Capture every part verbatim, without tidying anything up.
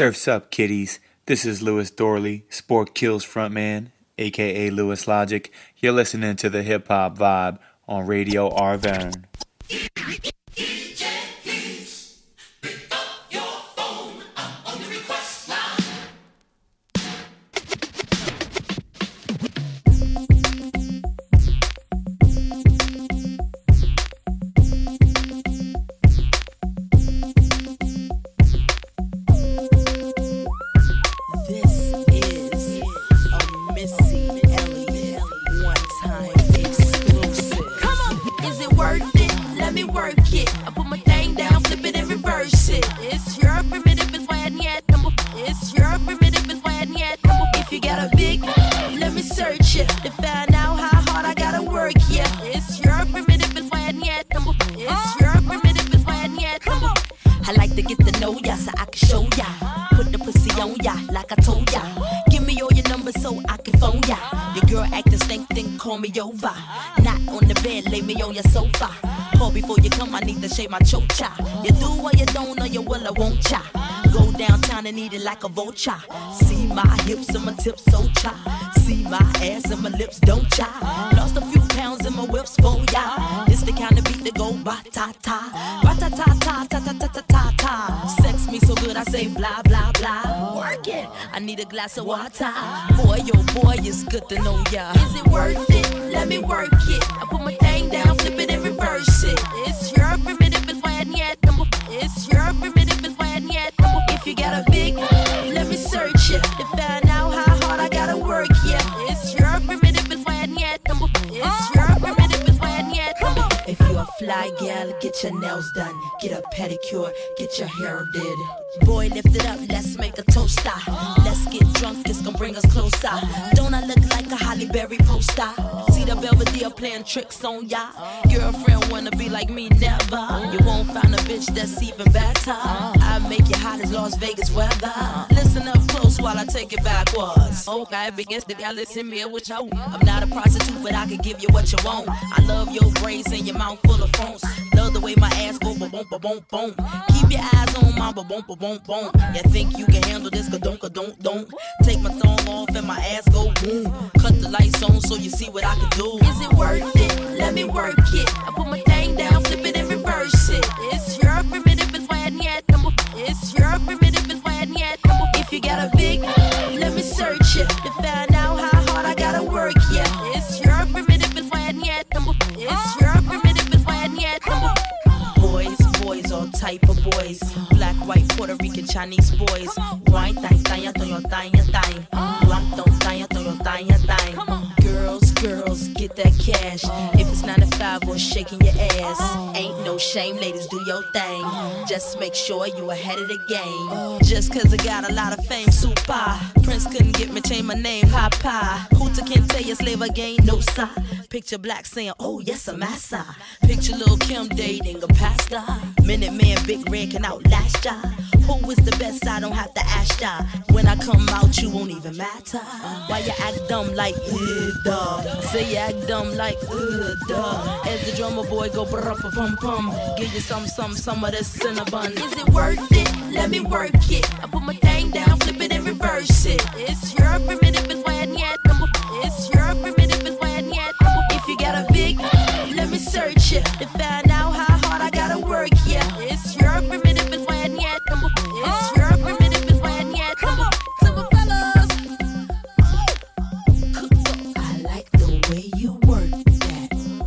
Surf's up, kiddies. This is Louis Dorley, Sport Kills frontman, aka Louis Logic. You're listening to the Hip Hop Vibe on Radio Arverne. My chocha, you do what you don't know, you will, I won't cha. Go downtown and eat it like a vulture. See my hips and my tips so cha. See my ass and my lips don't cha. Lost a few pounds in my whips for ya. This the kind of beat that go ba ta ta, ba ta ta ta ta ta ta ta ta ta. Sex me so good I say blah blah blah. Work it, I need a glass of water. Boy, yo boy, it's good to know ya. Is it worth it? Let me work it. I put my thing down, flip it and reverse it. It's your primitive. It's your primitive is when yet. If you got a big, let me search it to find out how hard I gotta work. Yeah, it's your primitive is when yet. It's your primitive is when yet. If you a fly gal, get your nails done, get a pedicure, get your hair did. Boy, lift it up, let's make a toaster. Let's get drunk, it's gonna bring us closer. Don't I look like a Halle Berry poster? See the Belvedere playing tricks on ya. Girlfriend wanna be like me, never. You won't find a bitch that's even better. I make it hot as Las Vegas weather. Listen up close while I take it backwards. Okay, begins to y'all listen me what you want. I'm not a prostitute, but I can give you what you want. I love your braids and your mouth full of phones. Love the way my ass go boom boom boom boom. Keep your eyes on my boom boom boom boom. You think you can handle this? Don't don't don't. Take my thumb off and my ass go boom. Cut the lights on so you see what I can do. Is it worth it? Let me work it. I put my thing down, flip it and reverse it. It's your primitive is when yet. It's your primitive is when yet. If you got a big, let me search it to find out how hard I gotta work. Yeah, it's your primitive is when yet. It's your primitive is when yet. Boys, boys, all type of boys. Black, white, Puerto Rican, Chinese boys. White, thang, thang, thang, thang, thang. Black, don't thang, thang, thang, thang. Girls, girls, get that cash. If it's nine to five or shaking your ass, ain't no shame, ladies, do your thing. Just make sure you ahead of the game. Just cause I got a lot of fame, super. Prince couldn't get me, change my name, Papa. Hooter can't tell you slave again, no sign. Picture Black saying, oh yes, I'm massa. Picture Lil' Kim dating a pastor. Minute Man, Big Red can outlast ya. Who is the best? I don't have to ask ya. When I come out, you won't even matter. Why you act dumb like, ugh, duh. Say you act dumb like, ugh, duh. As the drummer boy go brr-pum-pum. Give you some, some, some of this cinnabon. Is it worth it? Let me work it. I put my thing down, flip it and reverse it. It's your primitive is when yet. It's your primitive is when yet. If you got a big, let me search it to find out how hard I gotta work. Yeah, it's your primitive is when yet. It's your primitive is when yet. Simple fellas, I like the way you work that.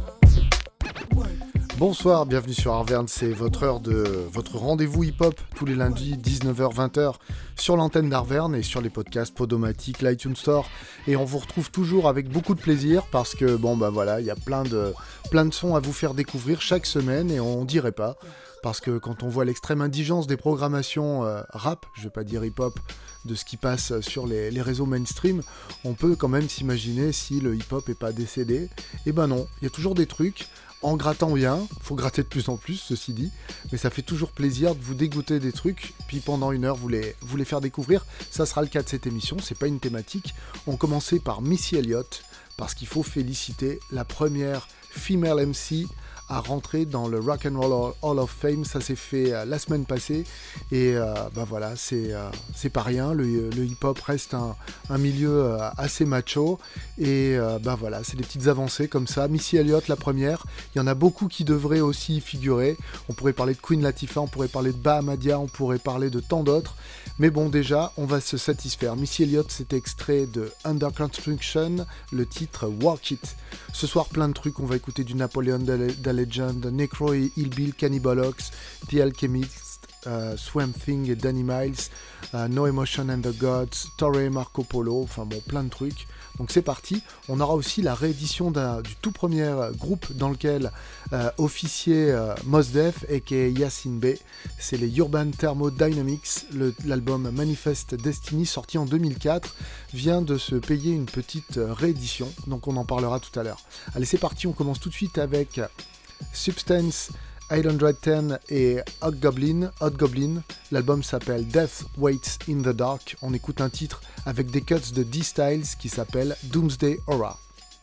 Bonsoir, bienvenue sur Arverne, c'est votre heure de votre rendez-vous hip-hop tous les lundis dix-neuf heures vingt heures sur l'antenne d'Arverne et sur les podcasts Podomatic, l'iTunes Store, et on vous retrouve toujours avec beaucoup de plaisir parce que bon bah voilà, il y a plein de plein de sons à vous faire découvrir chaque semaine et on dirait pas parce que quand on voit l'extrême indigence des programmations euh, rap, je vais pas dire hip-hop, de ce qui passe sur les, les réseaux mainstream, on peut quand même s'imaginer si le hip-hop est pas décédé. Et ben non, il y a toujours des trucs. En grattant bien, faut gratter de plus en plus, ceci dit, mais ça fait toujours plaisir de vous dégoûter des trucs, puis pendant une heure vous les, vous les faire découvrir. Ça sera le cas de cette émission, c'est pas une thématique. On commençait par Missy Elliott, parce qu'il faut féliciter la première female M C à rentrer dans le Rock and Roll Hall of Fame. Ça s'est fait euh, la semaine passée et euh, bah voilà, c'est, euh, c'est pas rien. Le, le hip-hop reste un, un milieu euh, assez macho et euh, bah voilà, c'est des petites avancées comme ça. Missy Elliott, la première. Il y en a beaucoup qui devraient aussi y figurer. On pourrait parler de Queen Latifah, on pourrait parler de Bahamadia, on pourrait parler de tant d'autres. Mais bon, déjà, on va se satisfaire. Missy Elliott, c'est extrait de Under Construction, le titre Walk It. Ce soir, plein de trucs. On va écouter du Napoleon the Legend, Necro et Hillbill, Cannibal Ox, The Alchemist, uh, Swamp Thing et Danny Miles, uh, No Emotion and the Gods, Torre Marco Polo, enfin bon, plein de trucs. Donc c'est parti. On aura aussi la réédition d'un, du tout premier groupe dans lequel euh, officiait euh, Mos Def et qui est Yasin Bey. C'est les Urban Thermodynamics. Le, l'album Manifest Destiny, sorti en deux mille quatre, vient de se payer une petite réédition. Donc on en parlera tout à l'heure. Allez, c'est parti. On commence tout de suite avec Substance, eight hundred ten et Hot Goblin. Hot Goblin. L'album s'appelle Death Waits in the Dark. On écoute un titre avec des cuts de D-Styles qui s'appelle Doomsday Aura.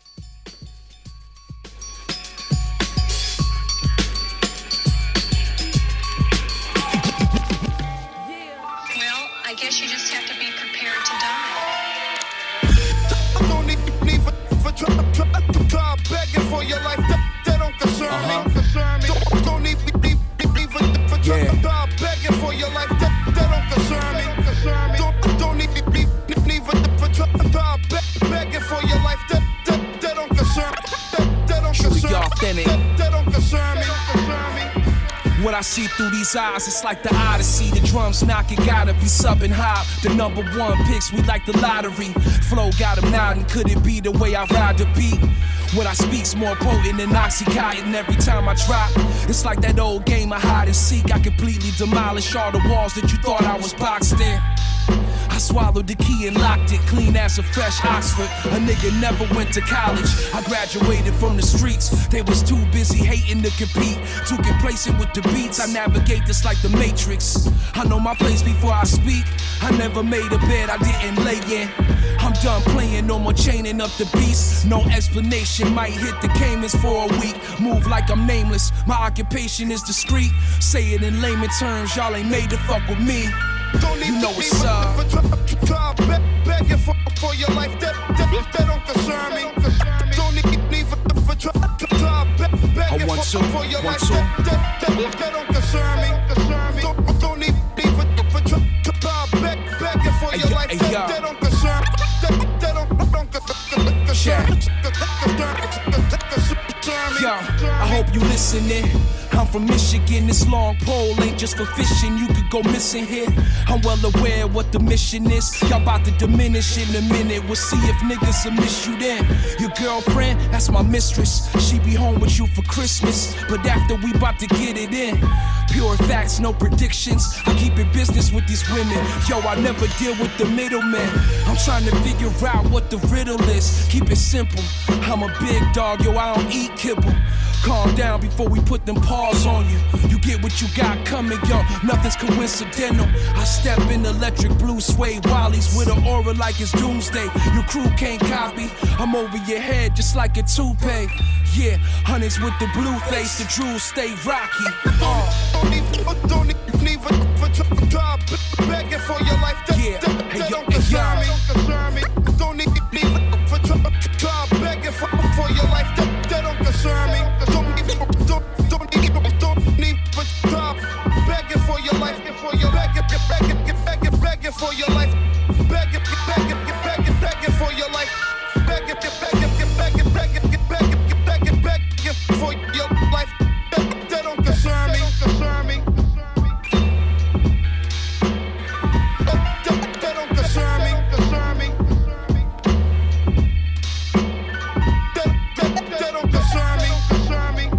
Well, I guess you just have to be prepared to die. Don't need for try begging for your life. That don't concern me. Concern me. Don't, don't need even for try begging for your life. That that don't concern me. Concern me. Don't don't need even for try begging for your life. That that that don't concern. That that don't concern. That that don't concern me. Concern me. What I see through these eyes, it's like the Odyssey. The drums knock, it gotta be subbing high. The number one picks, we like the lottery. Flow got him nodding, could it be the way I ride the beat? What I speak's more potent than Oxycontin every time I drop. It's like that old game of hide and seek. I completely demolish all the walls that you thought I was boxed in. I swallowed the key and locked it, clean as a fresh Oxford. A nigga never went to college. I graduated from the streets. They was too busy hating to compete, too complacent with the beats. I navigate this like the Matrix. I know my place before I speak. I never made a bed I didn't lay in. I'm done playing, no more chaining up the beast. No explanation, might hit the Caymans for a week. Move like I'm nameless, my occupation is discreet. Say it in layman terms, y'all ain't made to fuck with me. Don't you know what's up. Begging for, for your life, that, that, that don't concern me. Don't need for, for try, begging for, for your life, that, that, that, that don't concern me. Don't, don't need for, for try, begging for your life, that, that don't concern me. That, that don't, don't concern me. Yo, I hope you listening. I'm from Michigan, this long pole ain't just for fishing. You could go missing here. I'm well aware what the mission is. Y'all about to diminish in a minute. We'll see if niggas will miss you then. Your girlfriend, that's my mistress. She be home with you for Christmas. But after we bout to get it in, pure facts, no predictions. I keep it business with these women. Yo, I never deal with the middlemen. I'm trying to figure out what the riddle is. Keep it simple. I'm a big dog, yo, I don't eat kibble. Calm down before we put them paws on you. You get what you got coming, yo, nothing's coincidental. I step in electric blue suede Wallies with an aura like it's doomsday. Your crew can't copy, I'm over your head just like a toupee. Yeah, hundreds with the blue face, the drool stay rocky. Uh. Don't need, don't need, need for, for try, begging for your life. That, yeah, that, hey, that yo, don't hey, concern yo. me. Concern me. Don't need, need for try, try, begging for, for your life. That, that don't concern me. Don't need, don't, don't need, don't need for try, begging for your life. For your begging, begging, begging, begging for your life. Begging, begging, begging, begging for your life. Begging, begging, begging, begging, begging, begging, begging for your life. That, that don't concern me. Concern me. That, that, that don't concern me. Concern me. That, that, that don't concern me. Concern me.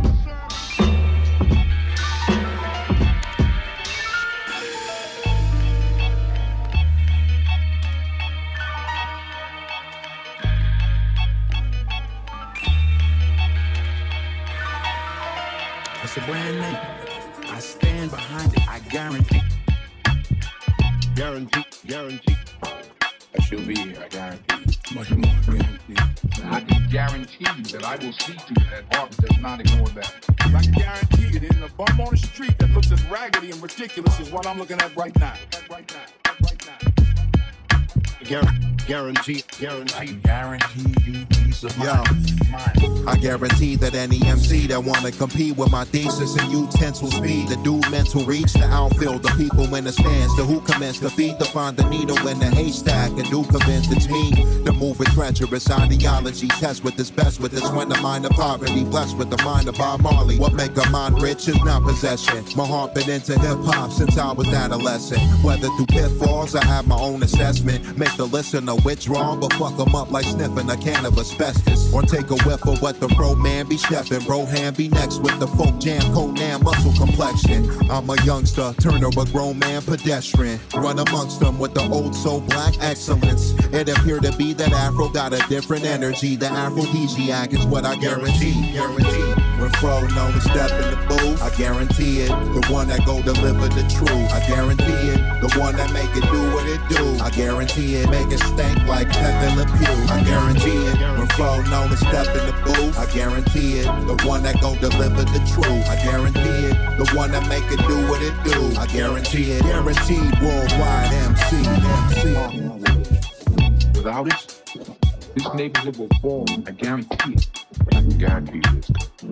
It's a brand name. I stand behind it. I guarantee. Guarantee, guarantee. That's she'll be here, I guarantee you. Much more, I guarantee. I can guarantee you that I will see to that Harvard does not ignore that. I can guarantee it. In the bum on the street that looks as raggedy and ridiculous is what I'm looking at right now. Right now. Right now. Guarantee, guarantee, I guarantee you peace of mind. Yo, I guarantee that any M C that wanna compete with my thesis and utensil speed, the do mental reach, the outfield, the people in the stands, the who commence the feet, to find the needle in the haystack, and do convince it's me. The move with treacherous ideology, test with this best with this when the mind of poverty, blessed with the mind of Bob Marley. What make a mind rich is not possession. My heart been into hip hop since I was adolescent. Whether through pitfalls, I have my own assessment. Make the listener withdraw, but fuck them up like sniffing a can of asbestos. Or take a whiff of what the bro man be chefing. Rohan be next with the folk jam, Conan muscle complexion. I'm a youngster, turner a grown man pedestrian. Run amongst them with the old soul black excellence. It appeared to be that Afro got a different energy. The aphrodisiac is what I guarantee. Guarantee. When Fro known to step in the booth, I guarantee it. The one that go deliver the truth, I guarantee it. The one that make it do what it do, I guarantee it. Make it stank like Pepe Le Pew, I guarantee it. When Fro known to step in the booth, I guarantee it. The one that go deliver the truth, I guarantee it. The one that make it do what it do, I guarantee it. Guaranteed worldwide M C, M C. Without it, this neighborhood will fall. I guarantee it. I can guarantee this.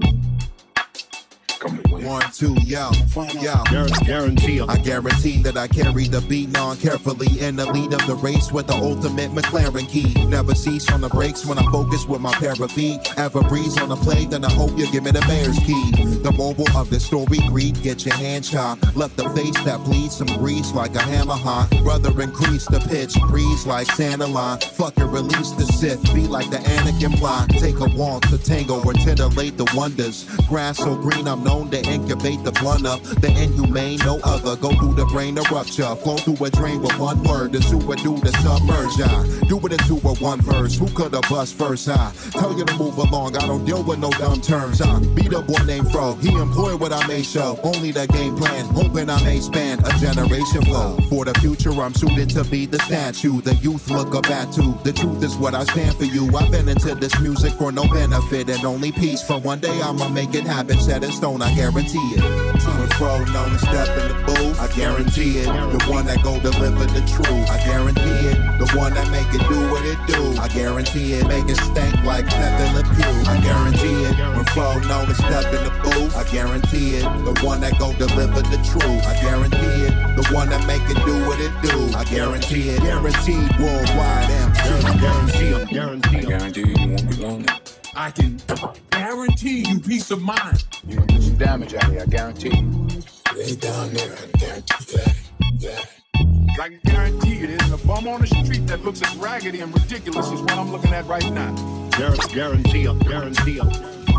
Come away. One, two, yo, yo. Guarantee. I guarantee that I carry the beat non-carefully in the lead of the race with the ultimate McLaren key. Never cease on the brakes when I focus with my pair of feet. Ever breeze on the play, then I hope you give me the Bears key. The moral of the story, greed, get your hand chopped. Left the face that bleeds some grease like a hammer hot. Brother, increase the pitch, breeze like Santa line. Fucking release the Sith, be like the Anakin plot. Take a walk to tango or titillate the wonders. Grass so green, I'm known to incubate the blunt up. The inhumane, no other. Go through the brain to rupture. Flow through a drain with one word. The sewer do the submerge. I do it into a one verse. Who could have bust first? I tell you to move along. I don't deal with no dumb terms. I beat a boy named Fro. He employed what I may show. Only the game plan. Hoping I may span a generation flow. For the future, I'm suited to be the statue. The youth look up at to. The truth is what I stand for you. I've been into this music for no benefit and only peace. But one day I'ma make it happen. Set in stone, I guarantee it. When Fro known to step in the booth, I guarantee it. The one that go deliver the truth, I guarantee it. The one that make it do what it do, I guarantee it. Make it stank like Pepe Le Pew, I guarantee it. When Fro known to step in the booth, I guarantee it. The one that go deliver the truth, I guarantee it. The one that make it do what it do, I guarantee it. Guaranteed worldwide M C, I guarantee it. Guarantee I guarantee you, you won't be lonely. I can guarantee you peace of mind. You won't do some damage out here, I guarantee you. They down there, I guarantee that. that. I can guarantee you, there's a bum on the street that looks as raggedy and ridiculous as what I'm looking at right now. Guarantee it, guarantee it.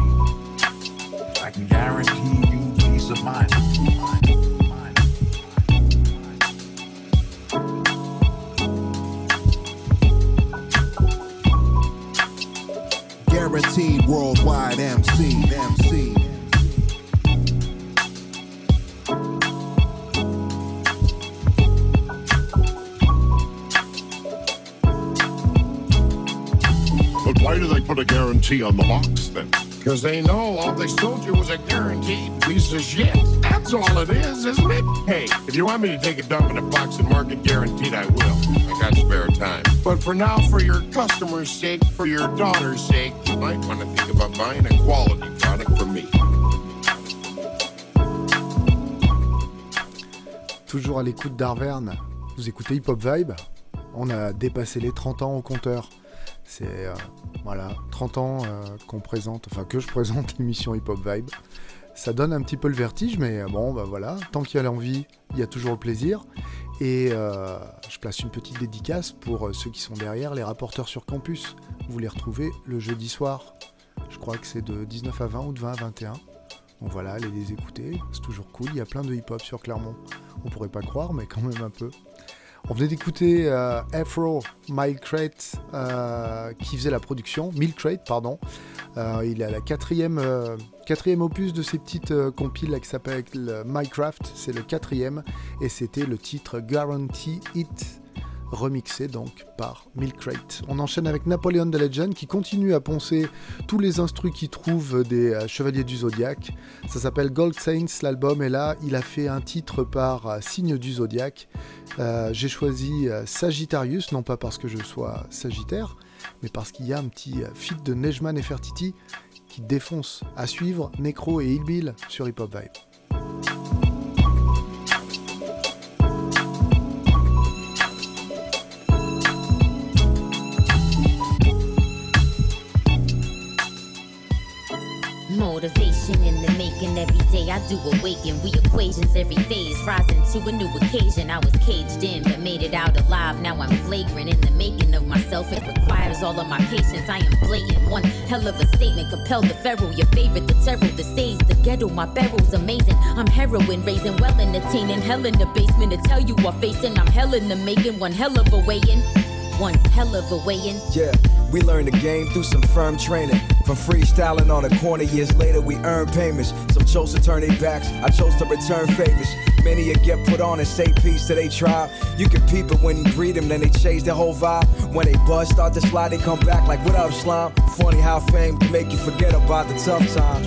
I can guarantee you peace of mind. Guaranteed worldwide M C, M C. But why do they put a guarantee on the box then? Because they know all they sold you was a guaranteed piece of shit. That's all it is, isn't it? Hey, if you want me to take a dump in a box and mark it guaranteed, I will. I got spare time. But for now, for your customer's sake, for your daughter's sake, you might want to think about buying a quality product from me. Toujours à l'écoute d'Arverne, vous écoutez Hip Hop Vibe. On a dépassé les trente ans au compteur. C'est euh, voilà, trente ans euh, qu'on présente, enfin que je présente l'émission Hip Hop Vibe. Ça donne un petit peu le vertige, mais bon, bah voilà, tant qu'il y a l'envie, il y a toujours le plaisir. Et euh, je place une petite dédicace pour ceux qui sont derrière, les rapporteurs sur campus. Vous les retrouvez le jeudi soir. Je crois que c'est de dix-neuf à vingt ou de vingt à vingt et un. Donc voilà, allez les écouter, c'est toujours cool. Il y a plein de hip-hop sur Clermont. On pourrait pas croire, mais quand même un peu. On venait d'écouter euh, Afro Milkrate euh, qui faisait la production, Milkrate pardon. Euh, il a la quatrième, euh, quatrième opus de ces petites euh, compiles là, qui s'appelle Minecraft, c'est le quatrième et c'était le titre Guarantee It. remixé donc par Milkrate. On enchaîne avec Napoleon the Legend qui continue à poncer tous les instrus qu'il trouve des euh, Chevaliers du Zodiaque. Ça s'appelle Gold Saints l'album, et là il a fait un titre par euh, signe du Zodiaque. Euh, j'ai choisi euh, Sagittarius, non pas parce que je sois Sagittaire, mais parce qu'il y a un petit euh, feat de Nejma Nefertiti qui défonce. À suivre, Necro et Hillbill sur Hip Hop Vibe. Motivation in the making, every day I do awaken. We equations every phase, rising to a new occasion. I was caged in, but made it out alive. Now I'm flagrant in the making of myself. It requires all of my patience. I am blatant. One hell of a statement, compelled the feral. Your favorite, the terror, the stage, the ghetto. My barrel's amazing. I'm heroin, raising well entertaining. Hell in the basement to tell you what facing. I'm hell in the making, one hell of a weigh-in. One hell of a weigh-in. Yeah, we learned the game through some firm training. From freestyling on the corner, years later we earned payments. Some chose to turn their backs, I chose to return favors. Many will get put on and say peace to they tribe. You can peep it when you greet them, then they change their whole vibe. When they buzz, start to slide, they come back like, what up, slime? Funny how fame can make you forget about the tough times.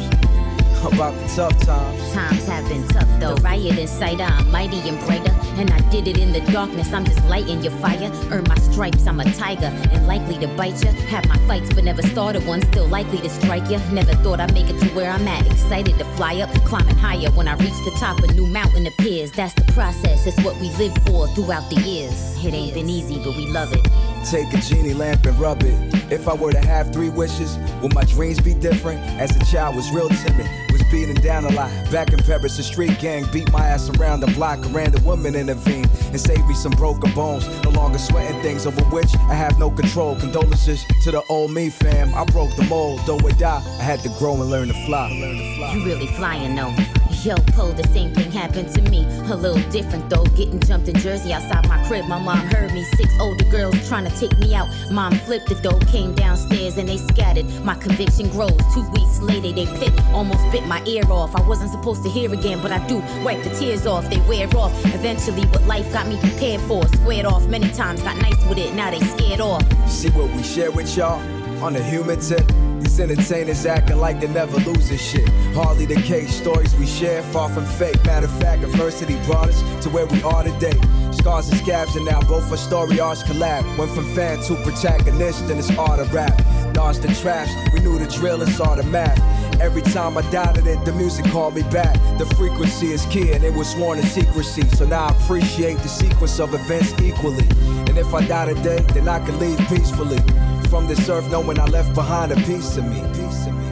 About the tough times. Times have been tough though. The riot inside, I'm mighty and brighter. And I did it in the darkness, I'm just lighting your fire. Earn my stripes, I'm a tiger, and likely to bite ya. Had my fights, but never started one, still likely to strike ya. Never thought I'd make it to where I'm at. Excited to fly up, climbing higher. When I reach the top, a new mountain appears. That's the process, it's what we live for throughout the years. It ain't been easy, but we love it. Take a genie lamp and rub it. If I were to have three wishes, would my dreams be different? As a child, was real timid, was beaten down a lot. Back in Paris, the street gang beat my ass around the block. A random woman intervened and saved me some broken bones. No longer sweating things over which I have no control. Condolences to the old me, fam. I broke the mold, though I die. I had to grow and learn to fly. Learn to fly. You really flying though. Yo, Poe, the same thing happened to me. A little different though, getting jumped in Jersey outside my crib. My mom heard me, six older girls trying to take me out. Mom flipped the door, came downstairs and they scattered. My conviction grows, two weeks later they pit, almost bit my ear off. I wasn't supposed to hear again, but I do, wipe the tears off, they wear off. Eventually what life got me prepared for, squared off many times, got nice with it, now they scared off. See what we share with y'all? On the human tip, these entertainers acting like they never losing shit. Hardly the case, stories we share, far from fake. Matter of fact, adversity brought us to where we are today. Scars and scabs and now both our story arcs collab. Went from fan to protagonist and it's art of rap. Dodged the traps, we knew the drill and saw the math. Every time I doubted it, the music called me back. The frequency is key and it was sworn in secrecy. So now I appreciate the sequence of events equally. And if I die today, then I can leave peacefully from this earth, knowing I left behind a piece of me. Piece of me.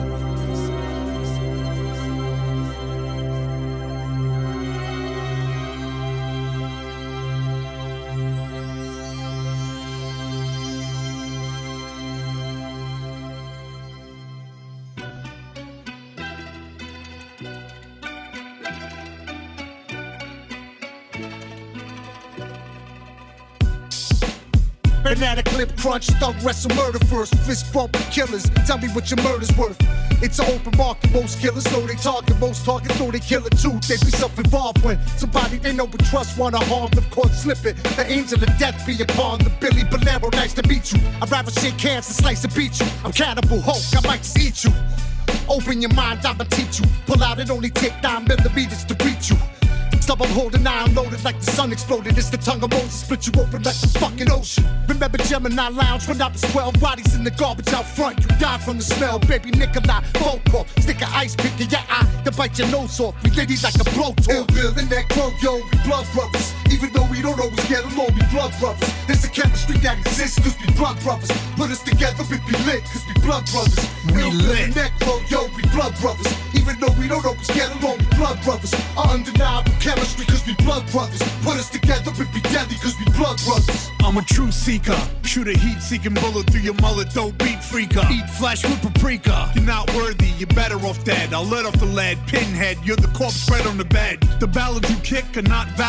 Banana clip crunch, thug wrestle murder first. Fist bump killers, tell me what your murder's worth. It's an open market, most killers know they target. Most targets know they kill it too. They be self-involved when somebody they know we trust wanna harm them, caught slipping. The angel of death be upon the Billy Bolero, nice to meet you. I'd rather shake hands than slice and beat you. I'm Cannibal Hulk, I might just eat you. Open your mind, I'ma teach you. Pull out, it only take nine millimeters to reach you. Stubble holding iron loaded like the sun exploded. It's the tongue of Moses, split you open like the fucking ocean. Remember Gemini Lounge when I was twelve, bodies in the garbage out front. You died from the smell, baby Nikolai Volkov. Stick an ice pick in your eye to bite your nose off. We ladies like a blowtorch. Ill Will and that crow, yo, we blood brothers. Even though we don't always get along, we blood brothers. There's a chemistry that exists cause we blood brothers. Put us together, we be lit cause we blood brothers. We Ill lit. Will and that crow, yo, we blood brothers. Even though we don't always get along, we blood brothers. Undeniable chemistry cause we blood brothers. Put us together, we be deadly cause we blood brothers. I'm a true seeker. Shoot a heat-seeking bullet through your mullet, don't beat freaker. Eat flesh with paprika. You're not worthy, you're better off dead. I'll let off the lead, pinhead, you're the corpse spread on the bed. The ballads you kick are not valid.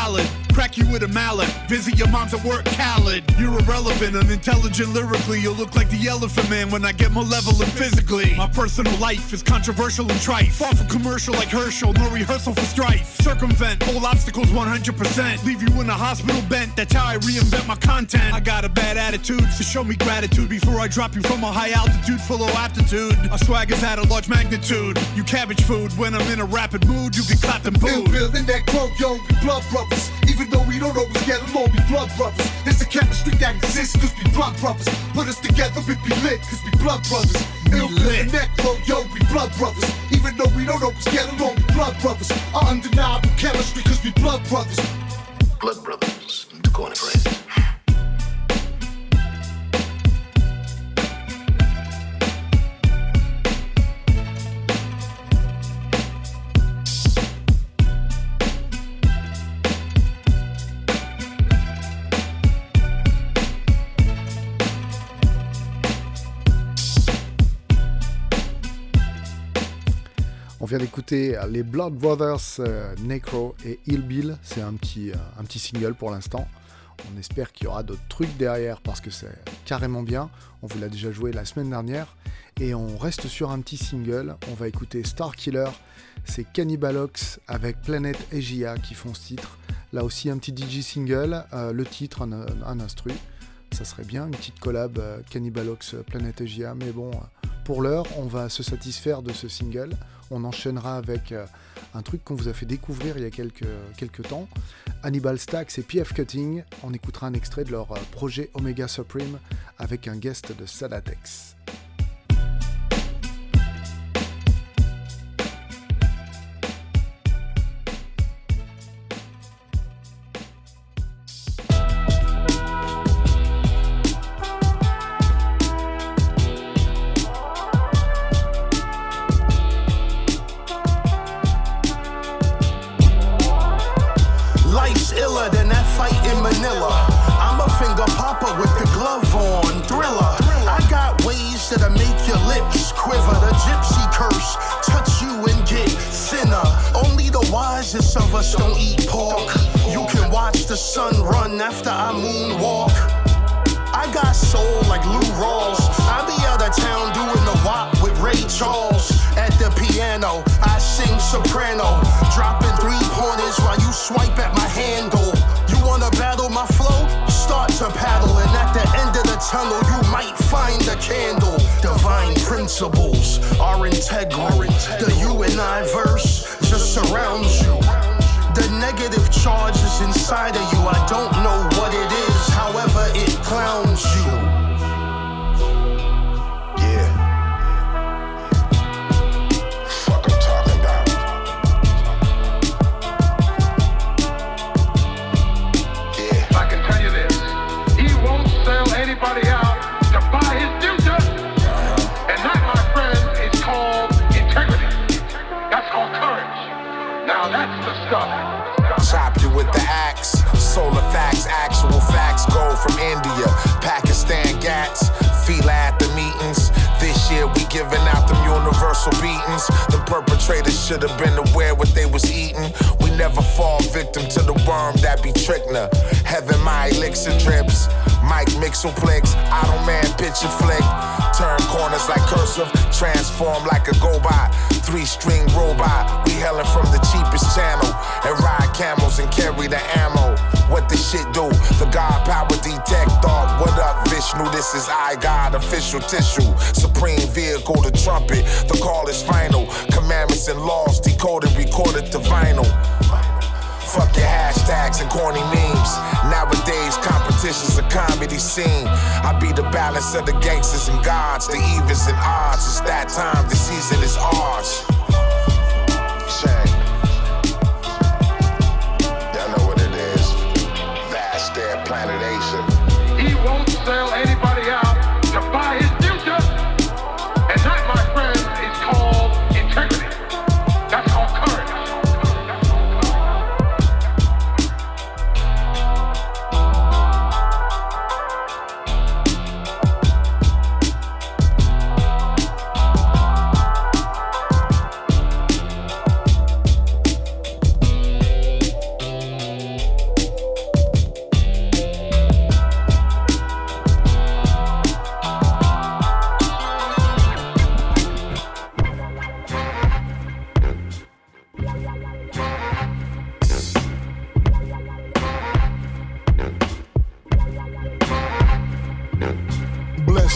crack you with a mallet, visit your mom's at work Khaled. You're irrelevant, unintelligent lyrically. You'll look like the Elephant Man when I get malevolent physically. My personal life is controversial and trite. Far from commercial like Herschel, no rehearsal for strife. Circumvent all obstacles one hundred percent. Leave you in a hospital bent, that's how I reinvent my content. I got a bad attitude, so show me gratitude before I drop you from a high altitude full of aptitude. Our swag is at a large magnitude. You cabbage food, when I'm in a rapid mood, you get clapped and booed. Ill in that crow, yo, we blood brothers. Even though we don't always get along, we blood brothers. There's a chemistry that exists, cause we blood brothers. Put us together, we be lit, cause we blood brothers. Ill in that crow, yo, we blood brothers. Even though we don't always get along, we blood brothers. Our undeniable chemistry, cause we blood brothers. Blood brothers, the corner friends. On vient d'écouter les Blood Brothers, euh, Necro et Ill Bill. C'est un petit, euh, un petit single pour l'instant. On espère qu'il y aura d'autres trucs derrière parce que c'est carrément bien. On vous l'a déjà joué la semaine dernière. Et on reste sur un petit single. On va écouter Star Killer. C'est Cannibalox avec Planet Aegea qui font ce titre. Là aussi un petit D J single. Euh, le titre, un, un instru. Ça serait bien, une petite collab euh, Cannibalox Planet Aegea. Mais bon, euh, pour l'heure, on va se satisfaire de ce single. On enchaînera avec euh, un truc qu'on vous a fait découvrir il y a quelques, quelques temps. Hannibal Stax et P F Cutting. On écoutera un extrait de leur euh, projet Omega Supreme avec un guest de Sadatex. I'm a finger popper with the glove on, Thriller. I got ways that'll make your lips quiver. The gypsy curse, touch you and get thinner. Only the wisest of us don't eat pork. You can watch the sun run after I moonwalk. I got soul like Lou Rawls. I be out of town doing the W A P with Ray Charles. At the piano, I sing soprano, dropping three pointers while you swipe at my handle. You wanna battle my flow? Start to paddle, and at the end of the tunnel, you might find a candle. Divine principles are integral. The you and I verse just surrounds you. The negative charge is inside of you. I don't know what it is, however it clowns you. Anybody out to buy his future, uh-huh. And that, my friend, is called integrity. That's called courage. Now that's the stuff. Chop you with the axe, solar facts, actual facts, gold from India, Pakistan gats, feel at the meetings. This year we giving out them universal beatings. The perpetrators should have been aware what they was eating. We never fall victim to the worm that be trickner. Heaven my elixir drips. Mike Mixoplex, Auto Man picture flick. Turn corners like cursive, transform like a go-by. Three-string robot, we hailing from the cheapest channel. And ride camels and carry the ammo. What the shit do? The God power detect thought. What up, Vishnu? This is I God, official tissue. Supreme vehicle, the trumpet. The call is final. Commandments and laws decoded, recorded to vinyl. Fuck your hashtags and corny memes. Nowadays, competition's a comedy scene. I be the balance of the gangsters and gods, the evens and odds. It's that time, the season is ours. Check. Y'all know what it is. Vast Air Planet Asia. He won't sell anybody out to buy his future. And that, my friend, is called integrity. That's called courage.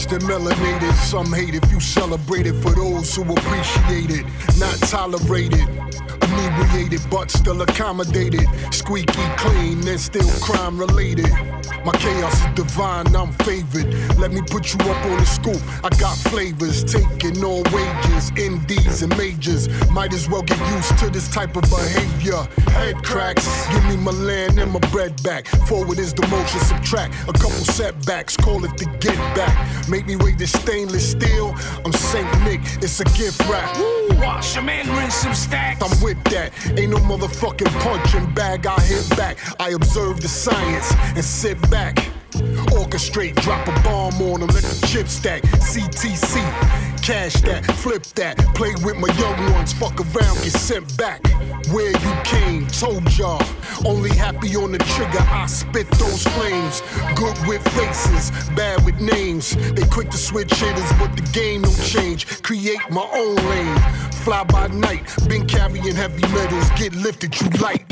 bleached and melanated. Some hate if you celebrate it. For those who appreciate it, not tolerated. Inebriated but still accommodated. Squeaky clean and still crime related. My chaos is divine, I'm favored. Let me put you up on the scoop. I got flavors, taking all wages, indies and majors. Might as well get used to this type of behavior. Head cracks, give me my land and my bread back. Forward is the motion, subtract a couple setbacks. Call it the get back. Make me weigh this stainless steel. I'm Saint Nick, it's a gift wrap. Woo, wash them and rinse some stacks. I'm with that. Ain't no motherfucking punching bag. I hit back. I observe the science and sit back. Orchestrate, drop a bomb on them, let the chip stack. C T C, cash that, flip that. Play with my young ones, fuck around, get sent back. Where you came, told y'all. Only happy on the trigger, I spit those flames. Good with faces, bad with names. They quick to switch hitters, but the game don't change. Create my own lane. Fly by night, been carrying heavy metals. Get lifted, you light.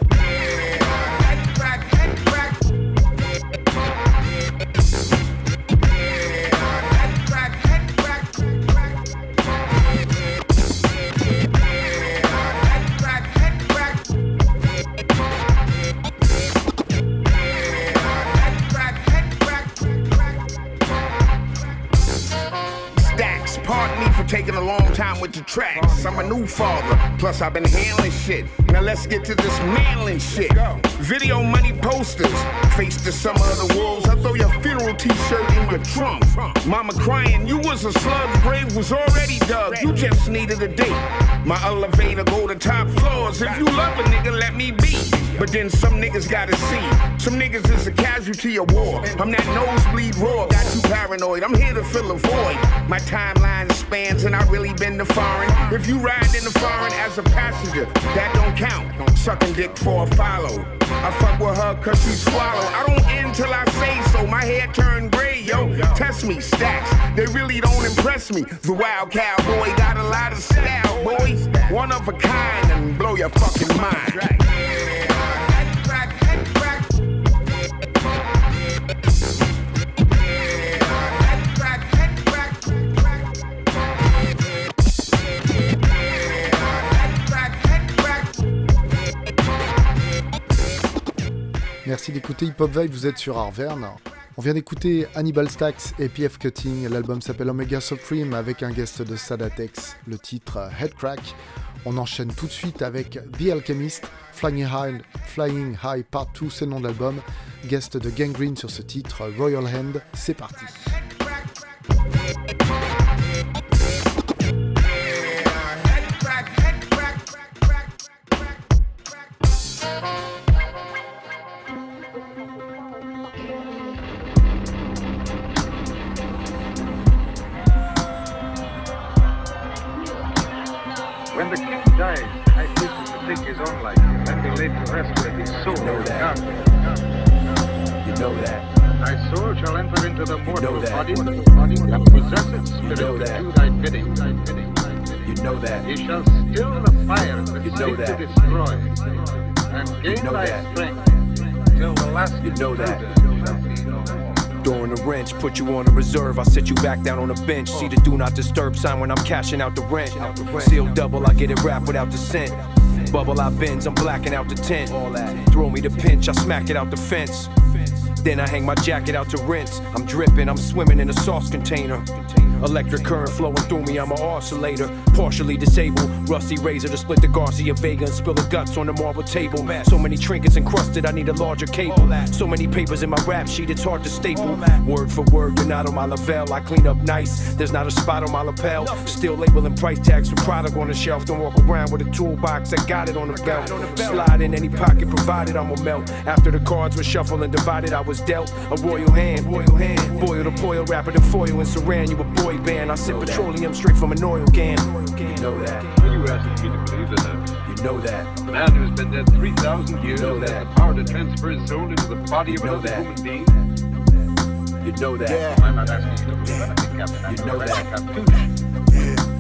Taking a long time with the tracks. I'm a new father, plus I've been handling shit. Now let's get to this manling shit. Video money posters, face to some other wolves. I throw your funeral t-shirt in your trunk. Mama crying, you was a slug, grave was already dug. You just needed a date. My elevator go to top floors. If you love a nigga, let me be. But then some niggas gotta see. Some niggas is a casualty of war. I'm that nosebleed raw, got you paranoid. I'm here to fill a void. My timeline spans and I really been to foreign. If you ride in the foreign as a passenger, that don't count. Sucking dick for a follow. I fuck with her cause she swallow. I don't end till I say so. My hair turned gray, yo. Test me, stacks. They really don't impress me. The wild cowboy got a lot of style, boy. One of a kind and blow your fucking mind. Merci d'écouter Hip Hop Vibe, vous êtes sur Arverne. On vient d'écouter Hannibal Stax et P F Cutting, l'album s'appelle Omega Supreme avec un guest de Sadatex, le titre Headcrack. On enchaîne tout de suite avec The Alchemist, Flying High, Flying High Part deux, c'est le nom de l'album, guest de Gangrene sur ce titre, Royal Hand, c'est parti. When the king dies, I wish to take his own life, and be laid to rest with his soul. You know that. You know that. Thy soul shall enter into the mortal you know body, body and possess its spirit you know to that. do thy bidding. Thy bidding. You know that. He shall still the fire that you know seek that. to destroy, and gain you know thy that. strength till the last you know that. shall be no more. Throwing the wrench, put you on a reserve. I sit you back down on a bench. See the do not disturb sign when I'm cashing out the rent. Seal double, I get it wrapped without the scent. Bubble I bends, I'm blacking out the tent. Throw me the pinch, I smack it out the fence. Then I hang my jacket out to rinse. I'm dripping, I'm swimming in a sauce container. Electric current flowing through me, I'm an oscillator. Partially disabled, rusty razor to split the Garcia Vega and spill the guts on the marble table. So many trinkets encrusted, I need a larger cable. So many papers in my rap sheet, it's hard to staple. Word for word, you're not on my Lavelle. I clean up nice, there's not a spot on my lapel. Still labeling price tags for product on the shelf. Don't walk around with a toolbox, I got it on the belt. Slide in any pocket provided, I'ma melt. After the cards were shuffled and divided, I was dealt a royal hand. Royal hand, boil the boil, wrap it in foil and saran. You a boy band, I sip petroleum straight from an oil can. You know that. Will you ask me to believe that? You know that. A man who's been dead three thousand years you know has that. the power to transfer his soul into the body you of know another that. human being? You know that. Yeah. I'm not asking you to believe that. I think Captain. You know that. Captain.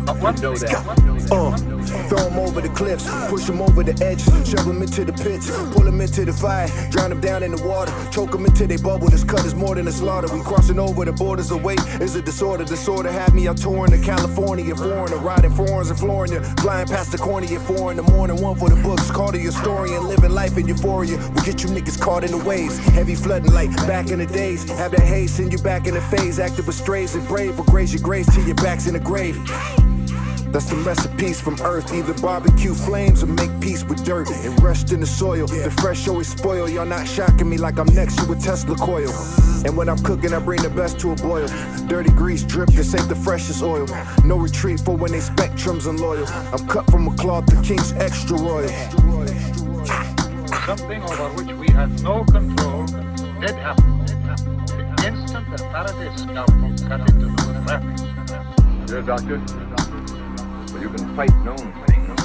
What? Know that. Uh, throw them over the cliffs, push them over the edge, shove them into the pits, pull them into the fire, drown them down in the water, choke them until they bubble. This cut is more than a slaughter. We crossing over the borders of weight is a disorder. Disorder had me out touring to California, foreigner, riding foreigns in Florida, flying past the corner at four in the morning. One for the books, call the historian, living life in euphoria. We get you niggas caught in the waves, heavy flooding like back in the days. Have that haze, send you back in the phase, active with strays and brave, will graze your grace till your back's in the grave. That's the recipes from earth. Either barbecue flames or make peace with dirt and rest in the soil. The fresh always spoil. Y'all not shocking me like I'm next to a Tesla coil. And when I'm cooking, I bring the best to a boil. Dirty grease drip, this ain't the freshest oil. No retreat for when they spectrums unloyal. I'm cut from a cloth, the king's extra royal. Something over which we had no control did happen. The instant that Faraday's scalpel cut into the fabric. You're a doctor? Well, you can fight known things.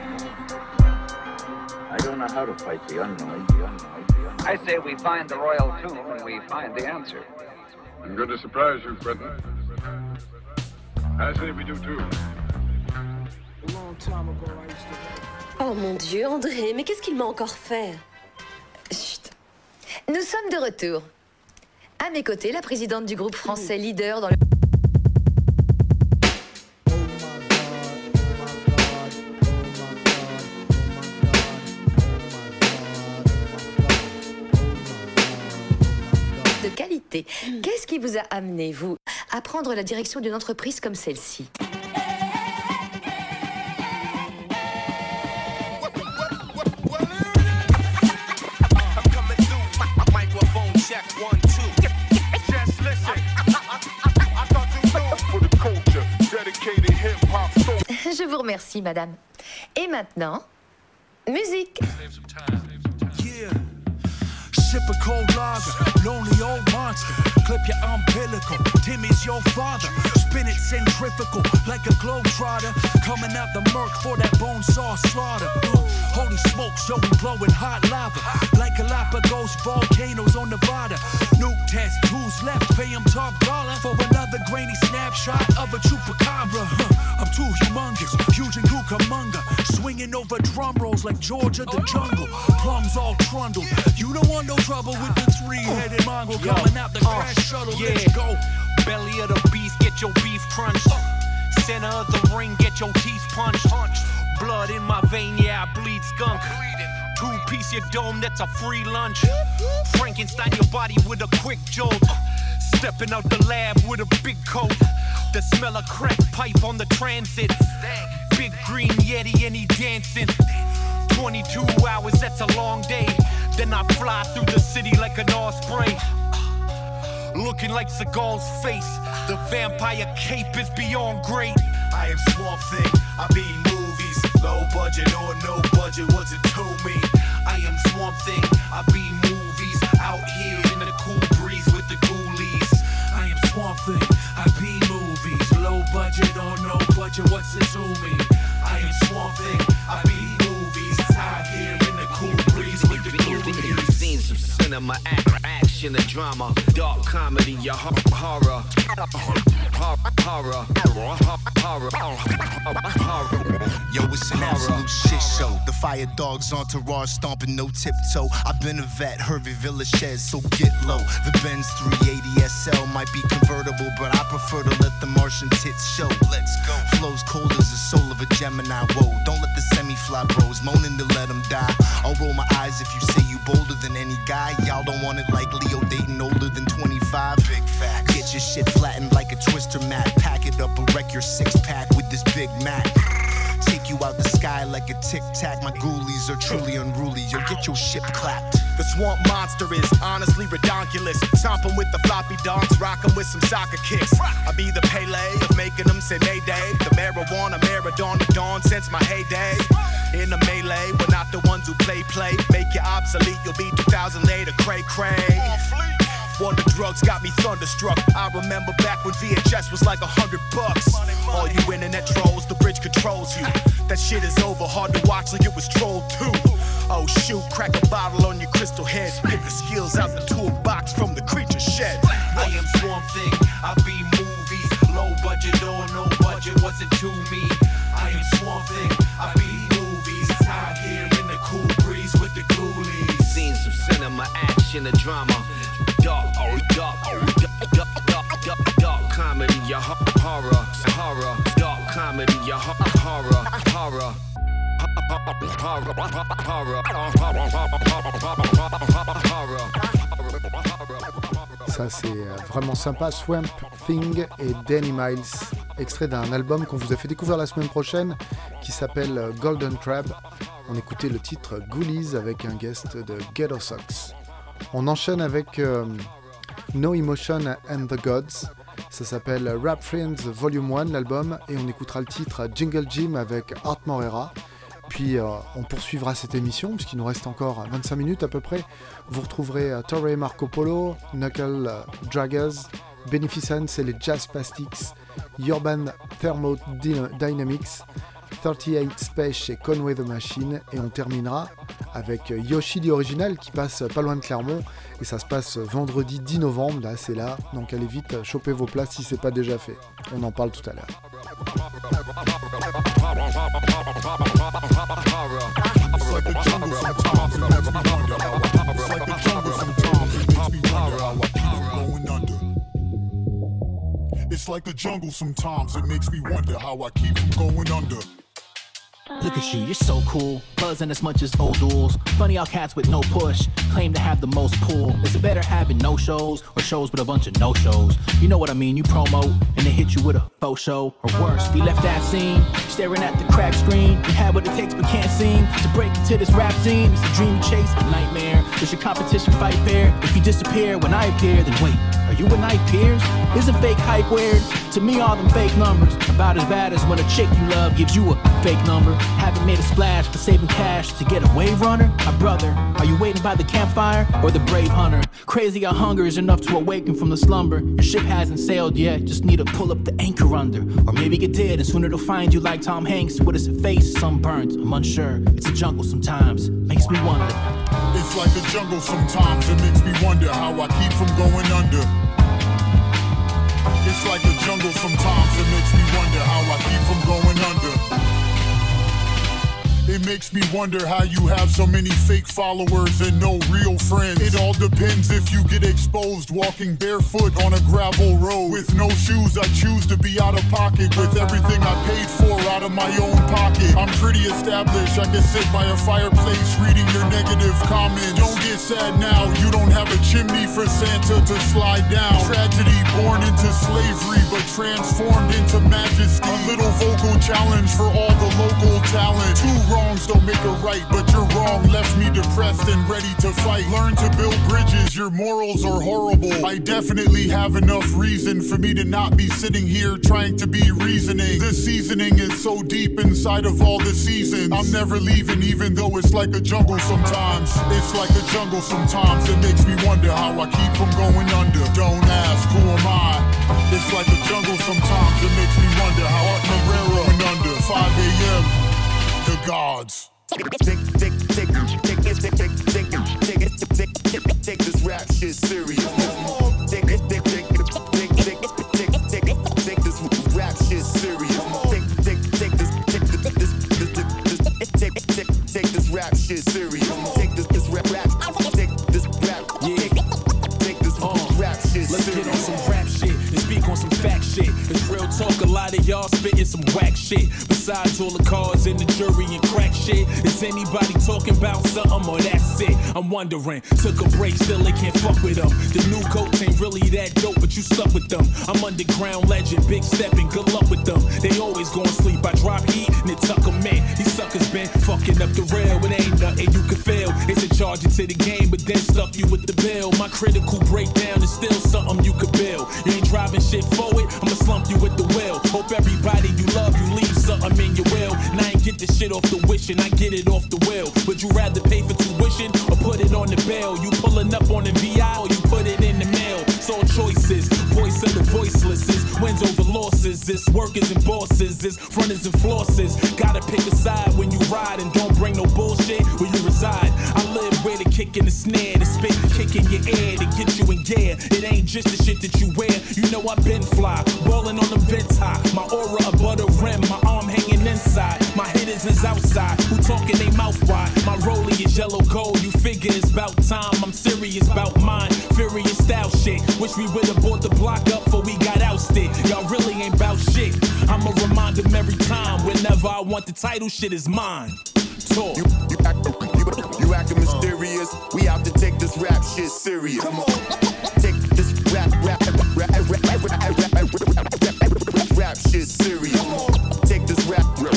I don't know how to fight the unknown, the unknown, the unknown. I say we find the royal tomb and we find the answer. I'm going to surprise you, Quentin. I say we do too. Oh mon Dieu, André, mais qu'est-ce qu'il m'a encore fait? Chut. Nous sommes de retour. À mes côtés, la présidente du groupe français leader dans le... de qualité. Qu'est-ce qui vous a amené, vous, à prendre la direction d'une entreprise comme celle-ci? Je vous remercie, madame. Et maintenant, musique. Sip a cold lager, lonely old monster. Clip your umbilical, Timmy's your father. Spin it centrifugal like a globetrotter. Coming out the murk for that bone saw slaughter. Uh, holy smokes, yo, we blowing hot lava. Like Galapagos volcanoes on Nevada. Nuke test, who's left? Pay him top dollar for another grainy snapshot of a chupacabra. Uh, I'm too humongous, huge and Cucamonga. Swinging over drum rolls like Georgia the jungle. Plums all trundled. You don't want no trouble with the three-headed mongrel coming out the crash shuttle. Yeah. Let's go. Belly of the beast, get your beef crunched. Center of the ring, get your teeth punched. Blood in my vein, yeah, I bleed skunk. Two-piece your dome, that's a free lunch. Frankenstein your body with a quick jolt. Stepping out the lab with a big coat. The smell of crack pipe on the transit. Big green Yeti and he dancing. twenty-two hours, that's a long day. Then I fly through the city like an osprey. Looking like Seagal's face. The vampire cape is beyond great. I am Swamp Thing, I be movies. Low budget or no budget, what's it to me? I am Swamp Thing, I be movies. Out here in the cool breeze with the ghoulies. I am Swamp Thing, I be movies. Low budget or no budget, what's it to me? I am Swamp Thing, I be movies. Out here in the cool breeze with the ghoulies. Scenes of cinema, act, action, and drama. Dark comedy, your horror. Horror. Horror. Horror. Horror. Yo, it's an absolute shit show. The fire dogs entourage stomping no tiptoe. I've been a vet, Hervey Village shed, so get low. The Benz three eighty S L might be convertible, but I prefer to let the Martian tits show. Let's go. Flows cold as the soul of a Gemini. Whoa, don't let the semi-fly bros moaning to let them die. I'll roll my eyes if you say you bolder than any guy. Y'all don't want it like Leo dating older than twenty-five. Big facts. Get your shit flattened like a twister mat. Pack it up and wreck your six-pack with this Big Mac. Take you out the sky like a tic-tac. My ghoulies are truly unruly. You'll get your ship clapped. The swamp monster is honestly redonkulous. Stomping with the floppy dogs, rocking with some soccer kicks. I be the Pele of making them say Mayday. The marijuana Maradona dawn since my heyday. In the melee, we're not the ones who play play. Make you obsolete, you'll be two thousand later, cray cray. Wonder drugs got me thunderstruck. I remember back when V H S was like a hundred bucks. All you internet trolls, the bridge controls you. That shit is over, hard to watch like it was trolled too. Oh shoot, crack a bottle on your crystal head. Get the skills out the toolbox from the creature shed. I am Swamp Thing, I be movies. Low budget or no budget, what's it to me? the drama. Dark, oh, dark, oh, dark, dark, dark, dark, dark comedy, your horror, horror, dark comedy, your horror, horror. Ça c'est vraiment sympa, Swamp Thing et Danny Miles, extrait d'un album qu'on vous a fait découvrir la semaine prochaine qui s'appelle Golden Crab. On écoutait le titre Ghoulies avec un guest de Ghetto Sox. On enchaîne avec euh, No Emotion and the Gods. Ça s'appelle Rap Friends Volume un, l'album, et on écoutera le titre Jingle Jim avec Art Morera. Puis euh, on poursuivra cette émission, puisqu'il nous reste encore vingt-cinq minutes à peu près. Vous retrouverez euh, Torre Marco Polo, Knuckle euh, Draggers, Beneficence et les Jazz Plastics, Urban Thermodynamics, trente-huit Space et Conway the Machine, et on terminera avec Yoshi the Original qui passe pas loin de Clermont, et ça se passe vendredi dix novembre, là c'est là, donc allez vite choper vos places si c'est pas déjà fait. On en parle tout à l'heure. It's like the jungle sometimes, it makes me wonder how I It's like the jungle sometimes, it makes me wonder how I keep going under. It's like the jungle sometimes, it makes me wonder how I keep from going under. Look at you, you're so cool, buzzing as much as old duels. Funny how cats with no push claim to have the most pull. Is it better having no shows or shows with a bunch of no shows? You know what I mean, you promo and they hit you with a faux show. Or worse, be left that scene, staring at the cracked screen. You have what it takes but can't seem to break into this rap scene. It's a dream chase, a nightmare. Does your competition fight fair? If you disappear when I appear, then wait, are you a night peers? Isn't fake hype weird? To me all them fake numbers about as bad as when a chick you love gives you a fake number. Haven't made a splash for saving cash to get a wave runner? My brother, are you waiting by the campfire or the brave hunter? Crazy how hunger is enough to awaken from the slumber. Your ship hasn't sailed yet, just need to pull up the anchor under. Or maybe it did, and soon it'll find you like Tom Hanks with his face sunburnt. I'm unsure, it's a jungle sometimes, makes me wonder. It's like the jungle sometimes, it makes me wonder how I keep from going under. It's like the jungle sometimes, it makes me wonder how I keep from going under. It makes me wonder how you have so many fake followers and no real friends. It all depends if you get exposed walking barefoot on a gravel road. With no shoes, I choose to be out of pocket with everything I paid for out of my own pocket. I'm pretty established, I can sit by a fireplace reading your negative comments. Don't get sad now, you don't have a chimney for Santa to slide down. Tragedy born into slavery but transformed into majesty. A little vocal challenge for all the local talent. Two wrongs don't make a right, but your wrong left me depressed and ready to fight. Learn to build bridges, your morals are horrible. I definitely have enough reason for me to not be sitting here trying to be reasoning. The seasoning is so deep inside of all the seasons. I'm never leaving even though it's like a jungle sometimes. It's like a jungle sometimes, it makes me wonder how I keep from going under. Don't ask, who am I? It's like a jungle sometimes, it makes me wonder how Art Morera went under. five a.m. The gods. Take, take, take, take, take, take, take, take, take, take this rap shit serious. Take, take, take, take, take, take, take, take, take this rap shit serious. Take, take, take this, take this, this, this, take, take, take this rap shit serious. Take this, this rap, rap, take this rap, take, take this rap shit serious. Let's get on some rap shit and speak on some fact shit. It's real talk, a lot of y'all spitting some whack shit. Besides all the cars and the jury and crack shit, is anybody talking about something or that's it? I'm wondering, took a break, still they can't fuck with them. The new coats ain't really that dope, but you stuck with them. I'm underground legend, big stepping, good luck with them. They always gon' sleep, I drop heat and then tuck them in. These suckers been fucking up the rail, it ain't nothing you can feel. It's a charge into the game, but then stuff you with the bill. My critical breakdown is still something you could build. You ain't driving shit forward, I'ma slump you with the wheel. Hope everybody you love, you leave something in your will. And I ain't get this shit off the wishing, I get it off the will. Would you rather pay for tuition or put it on the bill? You pulling up on the V I or you put it in the mail? It's all choices, voice of the voiceless is wins over losses. This workers and bosses, this fronters and flosses. Gotta pick a side when you ride and don't bring no bullshit where you reside. I live where the kick and the snare, the spit kick in your ear to get you in gear. It ain't just the shit that you wear. You know I've been fly, ballin' on them vents high. My aura above the rim, my arm hanging inside. My hitters is outside, who talking they mouth wide. My rollie is yellow gold, you figure it's about time I'm serious about mine. Furious style shit. Wish we would've bought the block up before we got ousted. Y'all really ain't about shit. I'ma remind them every time. Whenever I want the title, shit is mine. Talk. You, you, act, you, you acting mysterious. We out to take this rap shit serious. Come on. Take this rap, rap, rap, rap, rap, rap, rap, rap, rap shit serious. Take this rap, rap,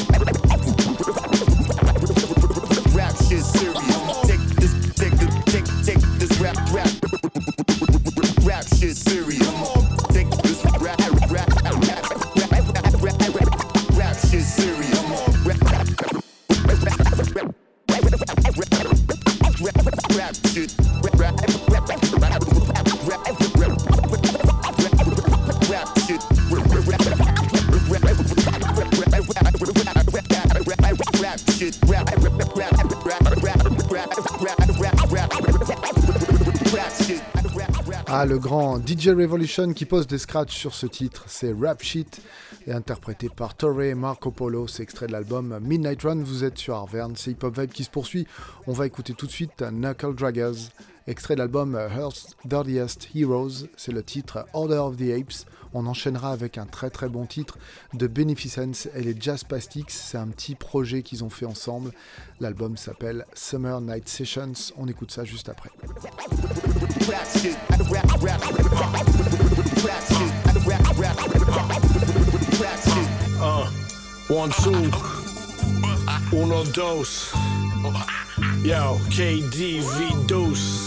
rap shit serious. Take this, take this, take, take this rap, rap, rap shit serious. Take this rap, rap, rap, rap, rap, rap, rap shit serious. Rap shit, rap, rap, rap, rap, rap, rap shit, rap shit, rap, Ah, le grand D J Revolution qui pose des scratchs sur ce titre, c'est Rap Shit, et interprété par Torre et Marco Polo. C'est extrait de l'album Midnight Run. Vous êtes sur Arverne, c'est Hip Hop Vibe qui se poursuit. On va écouter tout de suite Knuckle Draggers, extrait de l'album Earth's Dirtiest Heroes. C'est le titre Order of the Apes. On enchaînera avec un très très bon titre de Beneficence et les Jazz Plastics. C'est un petit projet qu'ils ont fait ensemble. L'album s'appelle Summer Night Sessions. On écoute ça juste après. Uh, one, two, uno, dos. Yo, K D V Deuce.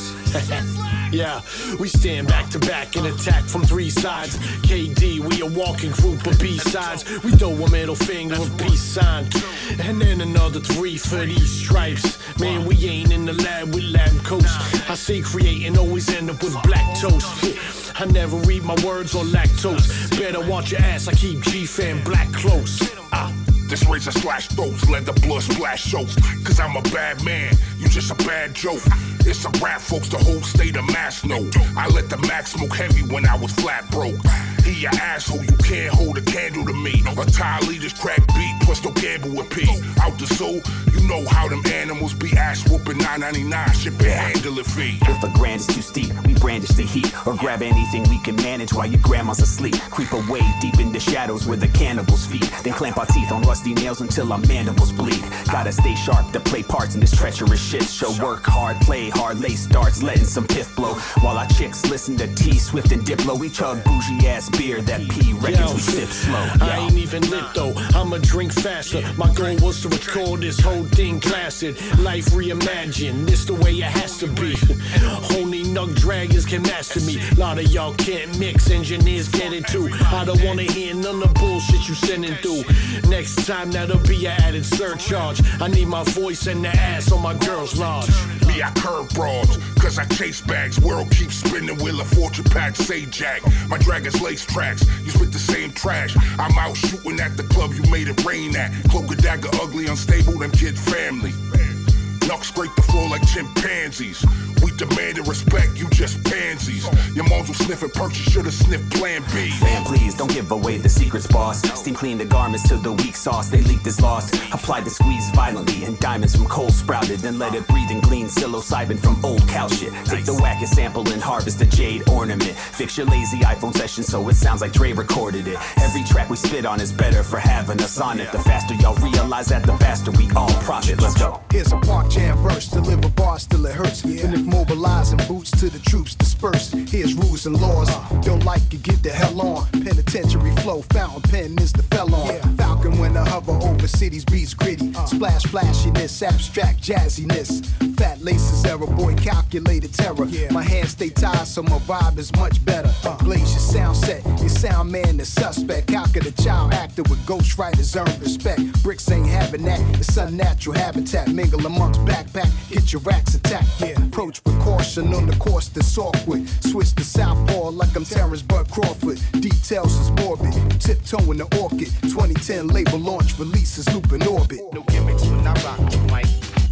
Yeah, we stand back to back and attack from three sides. K D, we a walking group of B-sides. We throw a middle finger, a peace sign. And then another three for these stripes. Man, we ain't in the lab with lab coats. I say creating always end up with black toast. I never read my words or lactose. Better watch your ass, I keep G-Fan black close. Ah. This razor slash throats, let the blood splash shows. Cause I'm a bad man, you just a bad joke. It's a rap, folks, the whole state of mass know. I let the max smoke heavy when I was flat broke. He a asshole, you can't hold a candle to me. A tie leaders crack beat, plus no gamble with P. Out the zoo, you know how them animals be. Ass whooping nine ninety-nine, ship and handling fee. If a grand is too steep, we brandish the heat. Or grab anything we can manage while your grandma's asleep. Creep away deep in the shadows where the cannibals feed. Then clamp our teeth on rusty nails until our mandibles bleed. Gotta stay sharp to play parts in this treacherous shit show. Work hard, play hard, lace starts, letting some piff blow. While our chicks listen to T, Swift and Diplo. We chug bougie ass beer, that P records Yo, we sip slow. Yo. I ain't even lit though, I'ma drink faster. My goal was to record this whole thing classic. Life reimagined, this the way it has to be. Only nug draggers can master me. Lot of y'all can't mix, engineers get it too. I don't wanna hear none of the bullshit you sending through. Next time that'll be an added surcharge. I need my voice and the ass on my girl's lodge. Me, I curve broads, cause I chase bags. World keeps spinning, wheel a fortune pack, say jack. My dragons lace tracks, you spit the same trash. I'm out shooting at the club you made it rain at. Cloak a dagger, ugly, unstable, them kid family. Knuck scrape the floor like chimpanzees. We demanded respect, you just pansies. Your moms will sniff and perch, you should've sniffed Plan B. Man, please don't give away the secrets, boss. Steam clean the garments to the weak sauce, they leaked is lost. Applied the squeeze violently, and diamonds from coal sprouted. Then let it breathe and glean psilocybin from old cow shit. Take the wackest sample and harvest the jade ornament. Fix your lazy iPhone session so it sounds like Dre recorded it. Every track we spit on is better for having us on it. The faster y'all realize that, the faster we all profit. Let's go. Here's a park jam verse, deliver bars till it hurts. Yeah. Finish mobilizing boots to the troops dispersed. Here's rules and laws. Uh. Don't like it, get the hell on. Penitentiary flow, fountain pen is the felon. Yeah. Falcon when I hover over cities, beats gritty. Uh. Splash flashiness, abstract jazziness. Fat laces, error boy, calculated terror. Yeah. My hands stay tied, so my vibe is much better. Uh. Blaze your sound set, your sound man the suspect. How could a child actor with ghostwriters earn respect? Bricks ain't having that, it's unnatural habitat. Mingle amongst backpack, get your racks attacked. Yeah. Approach with caution on the course that's awkward. Switch to southpaw like I'm Terrence Bud Crawford. Details is morbid, tiptoeing the orchid. twenty ten label launch, releases loop in orbit. No gimmicks when I rock the mic.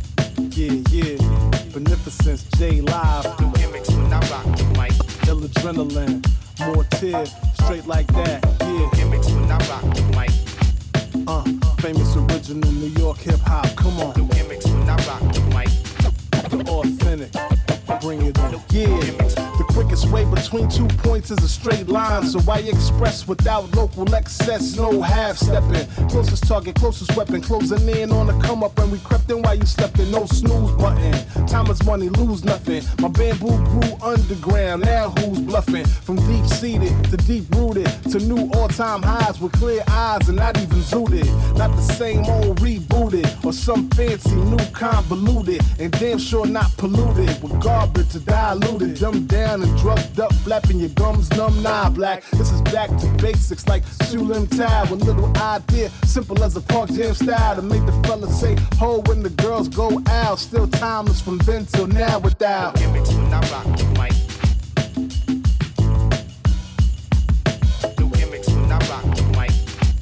Yeah, yeah, Beneficence, J Live. No gimmicks when I rock the mic. Ill adrenaline, more tear, straight like that, yeah. No gimmicks when I rock the mic. Uh, famous original New York hip hop, come on. No gimmicks when I rock the mic. The authentic. bring it in. Yeah, the quickest way between two points is a straight line. So why express without local excess? No half stepping. Closest target, closest weapon, closing in on the come up, and we crept in while you slept in. No snooze button. Time is money, lose nothing. My bamboo grew underground. Now who's bluffing? From deep seated to deep rooted to new all time highs with clear eyes and not even zooted. Not the same old rebooted or some fancy new convoluted, and damn sure not polluted with garbage or diluted, dumbed down and drugged up, flapping your gums numb. Nah, black, this is back to basics like Sulim Tide with little idea, simple as a Park Jam style to make the fellas say ho when the girls go out. Still timeless from then till now without gimmicks when I rock the mic. No gimmicks when I rock the mic.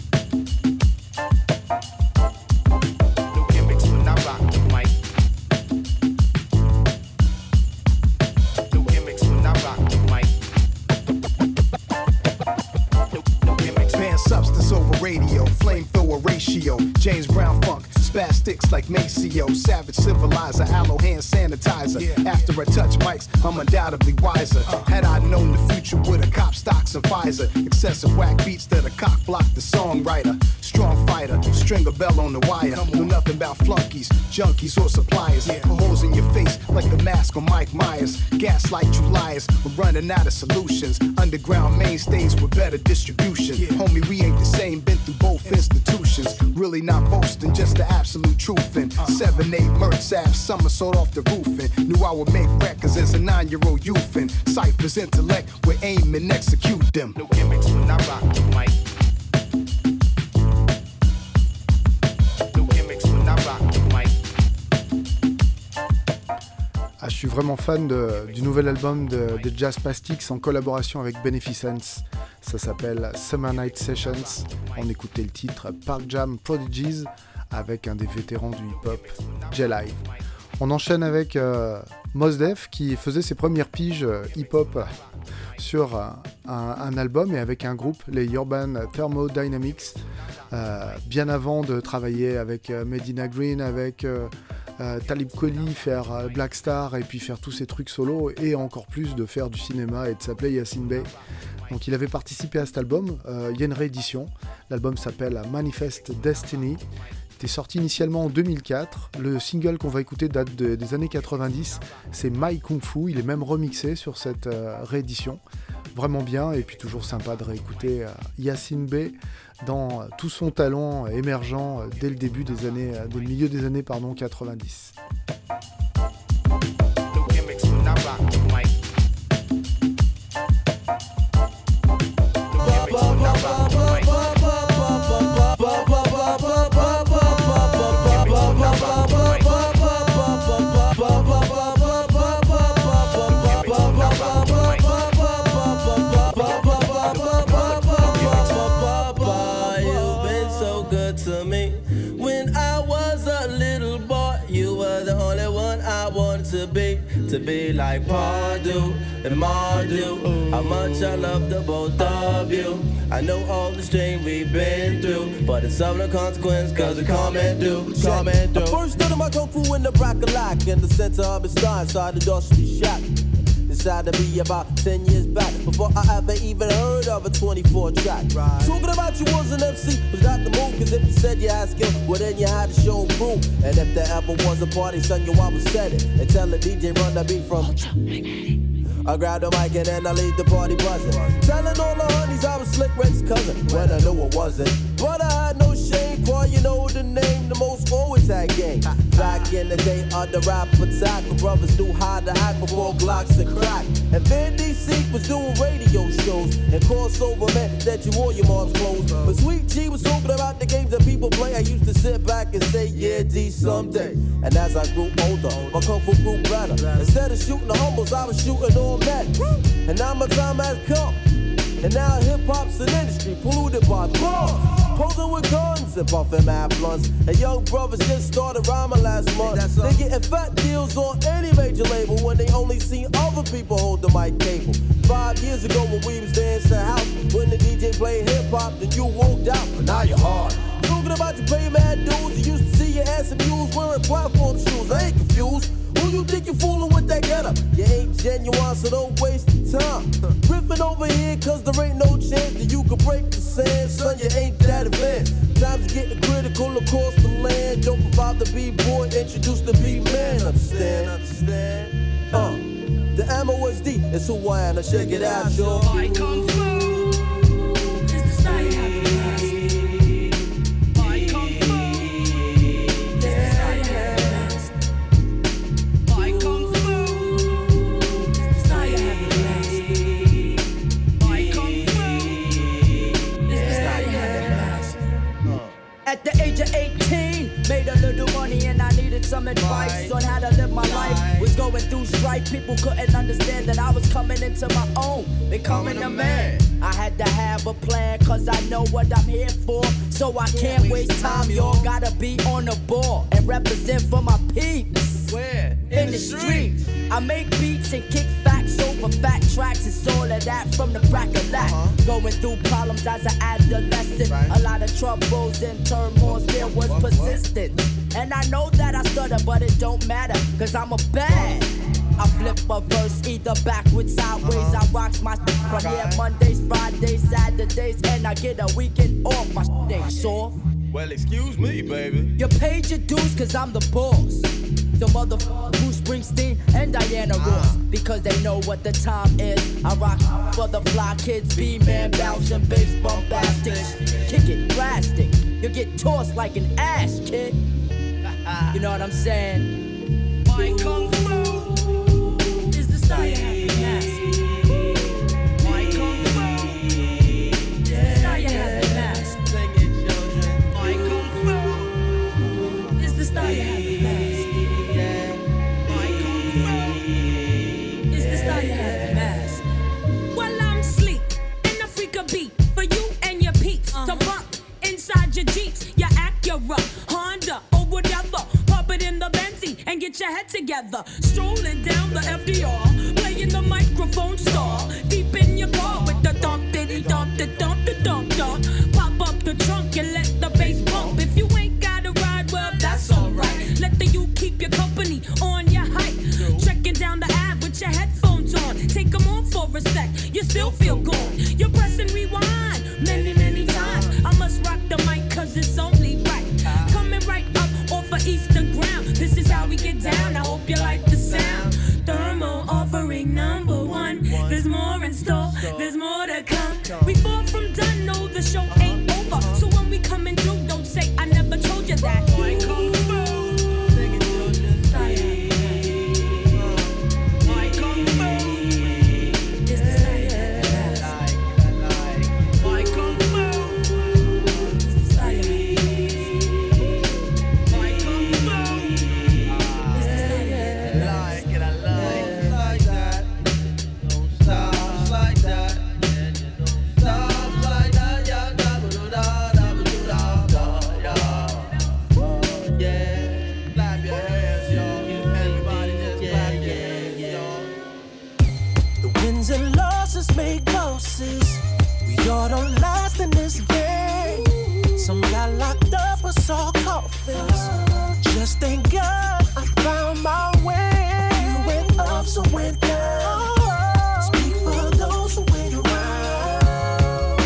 No gimmicks when I rock the mic. No gimmicks when I rock the mic. No, no gimmicks. Banned substance over radio, flamethrower ratio, James Brown funk. Spastics like Maceo, savage civilizer, aloe hand sanitizer. Yeah. After I touch mics, I'm undoubtedly wiser. Uh. Had I known the future with a cop stocks and Pfizer, excessive whack beats that a cock blocked the songwriter. Strong fighter, string a bell on the wire. Know nothing about flunkies, junkies or suppliers. Yeah. Put holes in your face like the mask on Mike Myers. Gaslight you liars, we're running out of solutions. Underground mainstays with better distribution. Yeah. Homie, we ain't the same, been through both institutions. Really not boasting, just the absolute truth. And uh. seven, eight, Mertz Ave, somersault off the roof. And knew I would make records as a nine-year-old youth. And ciphers intellect, we aim and execute them. No gimmicks when I rock the mic. No gimmicks when I rock the mic. Ah, je suis vraiment fan de, du nouvel album de, de Jazz Pastics en collaboration avec Beneficence. Ça s'appelle Summer Night Sessions. On écoutait le titre Park Jam Prodigies avec un des vétérans du hip-hop, J-Live. On enchaîne avec euh, Mos Def qui faisait ses premières piges euh, hip-hop sur euh, un, un album et avec un groupe, les Urban Thermodynamics, euh, bien avant de travailler avec euh, Medina Green, avec euh, euh, Talib Kweli, faire euh, Black Star et puis faire tous ces trucs solo et encore plus de faire du cinéma et de s'appeler Yasin Bey. Donc il avait participé à cet album, euh, il y a une réédition, l'album s'appelle Manifest Destiny. Il était sorti initialement en deux mille quatre, le single qu'on va écouter date de, des années quatre-vingt-dix, c'est My Kung Fu, il est même remixé sur cette euh, réédition, vraiment bien et puis toujours sympa de réécouter euh, Yasin Bey dans euh, tout son talent euh, émergent euh, dès le début des années, euh, dès le milieu des années pardon, quatre-vingt-dix. To be like Pardu and Mardu, how much I love the both of you. I know all the strain we've been through, but it's some of the consequence cause we come and do, come and do. I first started my kung fu in the Bracalac, in the center of his star inside the dusty shack. Decided to be about ten years back, before I ever even heard of a twenty-four track. Right. Talking about you was an M C, was that the move? Cause if you said you had skill, well then you had to show proof. And if there ever was a party, son, you I would set it and tell the D J run the beat from I grab the mic and then I leave the party buzzing, telling all the honeys I was Slick Rick's cousin, when I knew it wasn't. But I had no shame, boy, you know the name, the most always had game. Back in the day of the rap attack, when brothers knew how to act before Glocks and crack. And Van D C was doing radio shows, and crossover meant that you wore your mom's clothes. But Sweet G was talking about the games that people play. I used to sit back and say, yeah, D, someday. And as I grew older, my kung fu grew better. Instead of shooting the humbles, I was shooting all men. And now my time has come, and now hip-hop's an industry polluted by bars, posing with guns and puffing mad blunts. And young brothers just started rhyming last month. They getting fat deals on any major label when they only seen other people hold the mic cable. Five years ago when we was dancing house, when the D J played hip-hop, then you walked out, but now you're hard. Talking about you pay mad dues, you used to see your ass and mules wearing platform shoes. I ain't confused. Who you think you fooling with that getup? You ain't genuine, so don't waste your time. Riffing over here, cause there ain't no chance that you could break the sand. Son, you ain't that advanced. Times are getting critical across the land. Don't provide the B-boy, introduce the B-man. Understand? Understand? Uh, the M O S D is who I am. Now check it out, y'all. I come through. Is the style you have to last. I come through. Is the style you have to last. I come through. Is the style you have to last. I come through. Is the style you have to last. At the age of eighteen, made a little money and I needed some advice on how to live my life. Was going through strife, people couldn't understand that I was coming into my own, becoming a man. I had to have a plan, cause I know what I'm here for. So I can't waste time, y'all gotta be on the ball and represent for my peeps. Where? In the streets. I make beats and kick facts over fat tracks. It's all of that from the crack of that. Uh-huh. Going through problems as an adolescent. Right. A lot of troubles and turmoils, there was what, persistence. What? And I know that I stutter, but it don't matter, cause I'm a bad. I flip a verse either backwards, sideways. Uh-huh. I rocks my shit from right. here Mondays, Fridays, Saturdays, and I get a weekend off. My shit ain't soft. Well, excuse me, baby. You paid your dues cause I'm the boss. The motherfucker Bruce Springsteen and Diana uh. Ross. Because they know what the time is. I rock for the fly kids, B-man, bouncing, bass, bombastic. Kick it, plastic. You get tossed like an ass, kid. You know what I'm saying? My kung fu is the style you have to master. My kung fu is the style you have to master. Sing it, children. My kung fu is the style you have to master. My kung fu is the style you have to master. Well, I'm sleep in a freak beat for you and your peeps uh-huh. to bump inside your Jeeps. You act your rough Honda or whatever. Pop it in the Benzie and get your head together. Strolling down the F D R, playing the microphone star. Deep in your car with the thump, diddy dump, the dump, the dump, dump. Pop up the trunk and let the bass bump. If you ain't got a ride, well, that's alright. Let the you keep your company on your hike. Checking down the Ave with your headphones on. Take them off for a sec, you still feel gone. You're pressing rewind many, many times. I must rock the mic cause it's only right. Coming right up off of Eastern ground. This is how we get down, I hope you like the sound. Thermal offering number one. There's more in store, there's more to come. We far from done, no, the show ain't over. So when we come and do, don't say I never told you that. My kung fu, sing it, children, style. My kung fu is the style. My kung fu is the style. My kung fu is the style. Like it, I like it like that. Don't stop like that. And you don't stop like that. Yeah, da ba do da da ba do da da, yeah. Yeah, clap your hands, y'all. Everybody just clap your hands, y'all. The wins and losses make bosses. We all don't last in this game. Some got locked up or saw coffins. Just thank God I found my way. You went up, so went down. Speak for those who went around.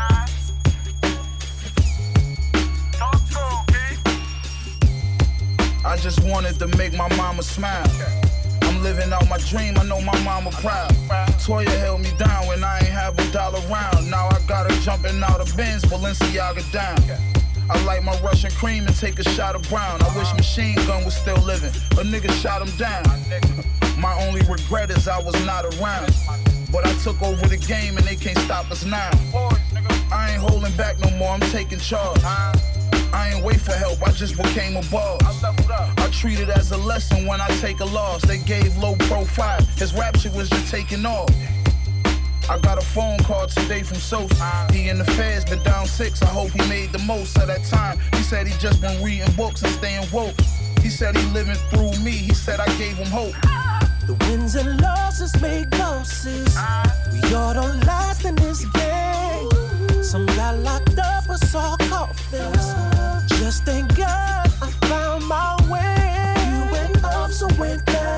I just wanted to make my mama smile. I'm living out my dream, I know my mama proud. Toya held me down when I ain't have a dollar round. Now I got her jumping out of Benz, Balenciaga down. I like my Russian cream and take a shot of brown. I wish Machine Gun was still living, a nigga shot him down. My only regret is I was not around. But I took over the game and they can't stop us now. I ain't holding back no more, I'm taking charge. I ain't wait for help, I just became a boss. I treat it as a lesson when I take a loss. They gave low profile, his rap shit was just taking off. I got a phone call today from Sosa. He in the feds, been down six, I hope he made the most of that time. He said he just been reading books and staying woke. He said he living through me, he said I gave him hope. The wins and losses make bosses. We all don't last in this game. Some got locked up or saw coffins. Just thank God I found my way. You went up, so went down.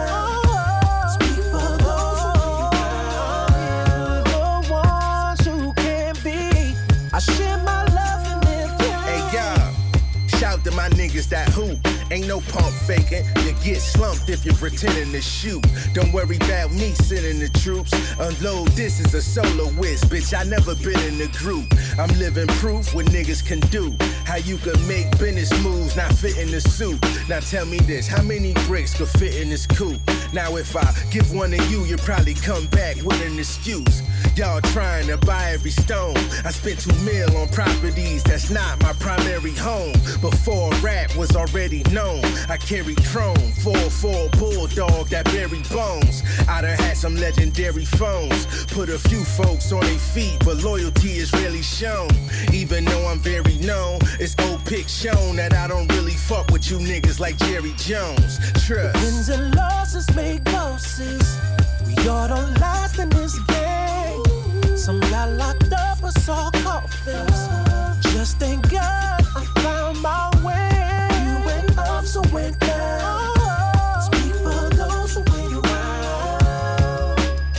I share my loving with you. Hey, y'all, shout to my niggas that hoop. Ain't no pump faking. You get slumped if you're pretending to shoot. Don't worry about me sending the troops. Unload, this is a solo whiz, bitch. I never been in a group. I'm living proof what niggas can do. How you can make business moves, not fit in the suit. Now tell me this, how many bricks could fit in this coupe? Now if I give one to you, you probably come back with an excuse. Y'all trying to buy every stone. I spent two mil on properties, that's not my primary home. Before rap was already known, I carry chrome, four four bulldog that bury bones. I done had some legendary phones, put a few folks on their feet, but loyalty is really shown. Even though I'm very known, it's old pic shown that I don't really fuck with you niggas like Jerry Jones. Trust. Wins and losses make bosses. We all don't last in this game. Some got locked up or saw coffins. Just thank God I found my way. You went up, so went down. Speak for those who wait around.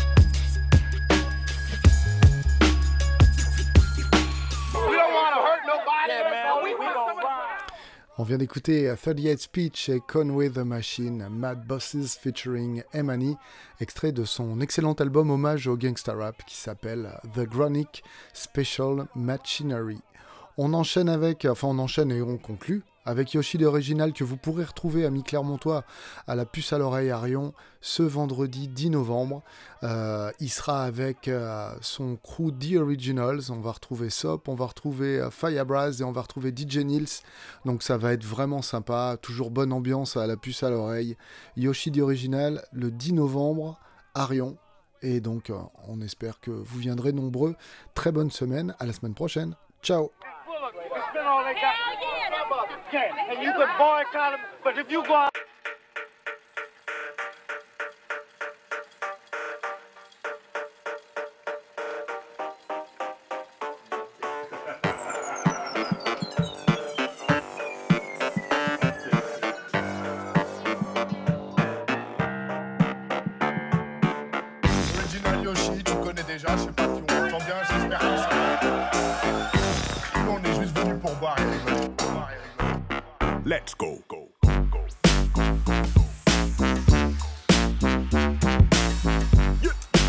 We don't want to hurt nobody. Yeah, man. We, we gonna ride. On vient d'écouter thirty-eight Speech et Conway the Machine, Mad Bosses featuring Emani, extrait de son excellent album hommage au gangsta rap qui s'appelle The Chronic Special Machinery. On enchaîne avec, enfin on enchaîne et on conclut avec Yoshi l'original que vous pourrez retrouver à Mi-Clermontois à la Puce à l'oreille à Rion ce vendredi dix novembre. Euh, il sera avec euh, son crew The Originals, on va retrouver Sop, on va retrouver euh, Firebraz et on va retrouver D J Nils. Donc ça va être vraiment sympa, toujours bonne ambiance à la Puce à l'oreille. Yoshi The Original le dix novembre à Rion. Et donc euh, on espère que vous viendrez nombreux. Très bonne semaine, à la semaine prochaine. Ciao. Spend all they got. Yeah, and you could boycott them, but if you go out. Original Yoshi, tu connais déjà, je sais pas si on m'entend bien, j'espère que ça va. Nous on est juste venus pour boire et rigoler. Let's go, go, go. Yeah.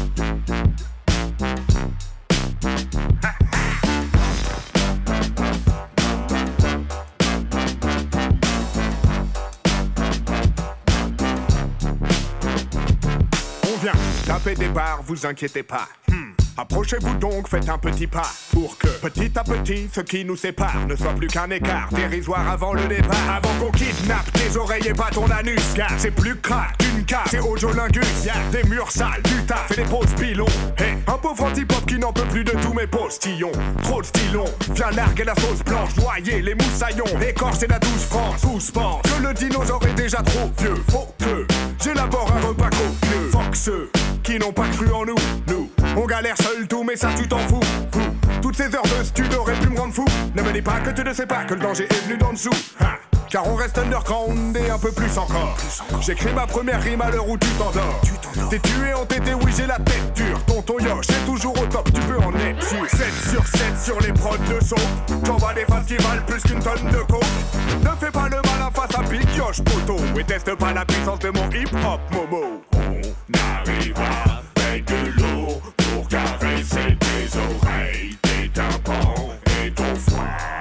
On vient taper des barres, vous inquiétez pas. Hmm. Approchez-vous donc, faites un petit pas pour que, petit à petit, ce qui nous sépare ne soit plus qu'un écart dérisoire avant le départ. Avant qu'on kidnappe tes oreilles et pas ton anus, car c'est plus crack qu'une carte, c'est au Jolingus. Y'a des murs sales, du taf et des pauses pilons. Hey, un pauvre anti-pop qui n'en peut plus de tous mes postillons. Trop de stylons, viens larguer la sauce blanche, noyer les moussaillons, écorcher la douce France, tous pensent que le dinosaure est déjà trop vieux. Faut que j'élabore un repas copieux. Fuck ceux qui n'ont pas cru en nous, nous. On galère seul tout, mais ça tu t'en fous, fou. Toutes ces heures de stud auraient pu me rendre fou. Ne me dis pas que tu ne sais pas que le danger est venu d'en dessous, ha. Car on reste underground et un peu plus encore. J'écris ma première rime à l'heure où tu t'endors. T'es tué, entêté, oui j'ai la tête dure. Tonton Yosh est toujours au top, tu peux en être sûr. sept sur sept sur les prods de son. J'envoie des festivals plus qu'une tonne de coke. Ne fais pas le malin face à Big Yosh poto. Et teste pas la puissance de mon hip-hop momo. On arrive avec de l'eau pour caresser tes oreilles, tes tympans et ton foie.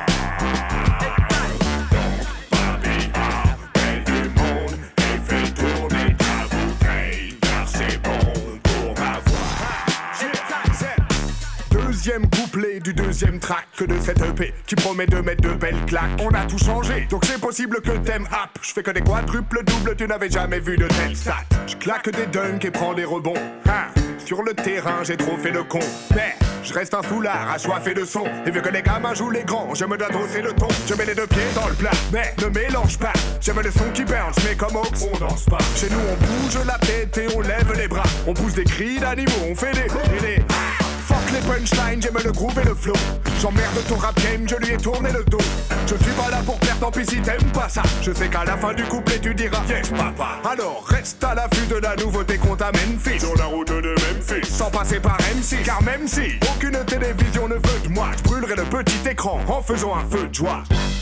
Deuxième couplet du deuxième track que de cette E P qui promet de mettre de belles claques. On a tout changé, donc c'est possible que t'aimes app. Je fais que des quadruples doubles, tu n'avais jamais vu de telles stats. Je claque des dunks et prends des rebonds. Hein, sur le terrain, j'ai trop fait le con. Mais je reste un soulard assoiffé de son. Et vu que les gamins jouent les grands, je me dois d'hausser le ton. Je mets les deux pieds dans le plat, mais ne mélange pas. J'aime le son qui bounce, mais comme Oaks, on danse pas. Chez nous, on bouge la tête et on lève les bras. On pousse des cris d'animaux, on fait des... Et des... Fuck les punchlines, j'aime le groove et le flow. J'emmerde ton rap game, je lui ai tourné le dos. Je suis pas là pour perdre, tant pis si t'aimes pas ça. Je sais qu'à la fin du couplet tu diras yes papa. Alors reste à l'affût de la nouveauté qu'on t'amène fils. Sur la route de Memphis, sans passer par M six. Car même si aucune télévision ne veut de moi, moi, je brûlerai le petit écran en faisant un feu de joie.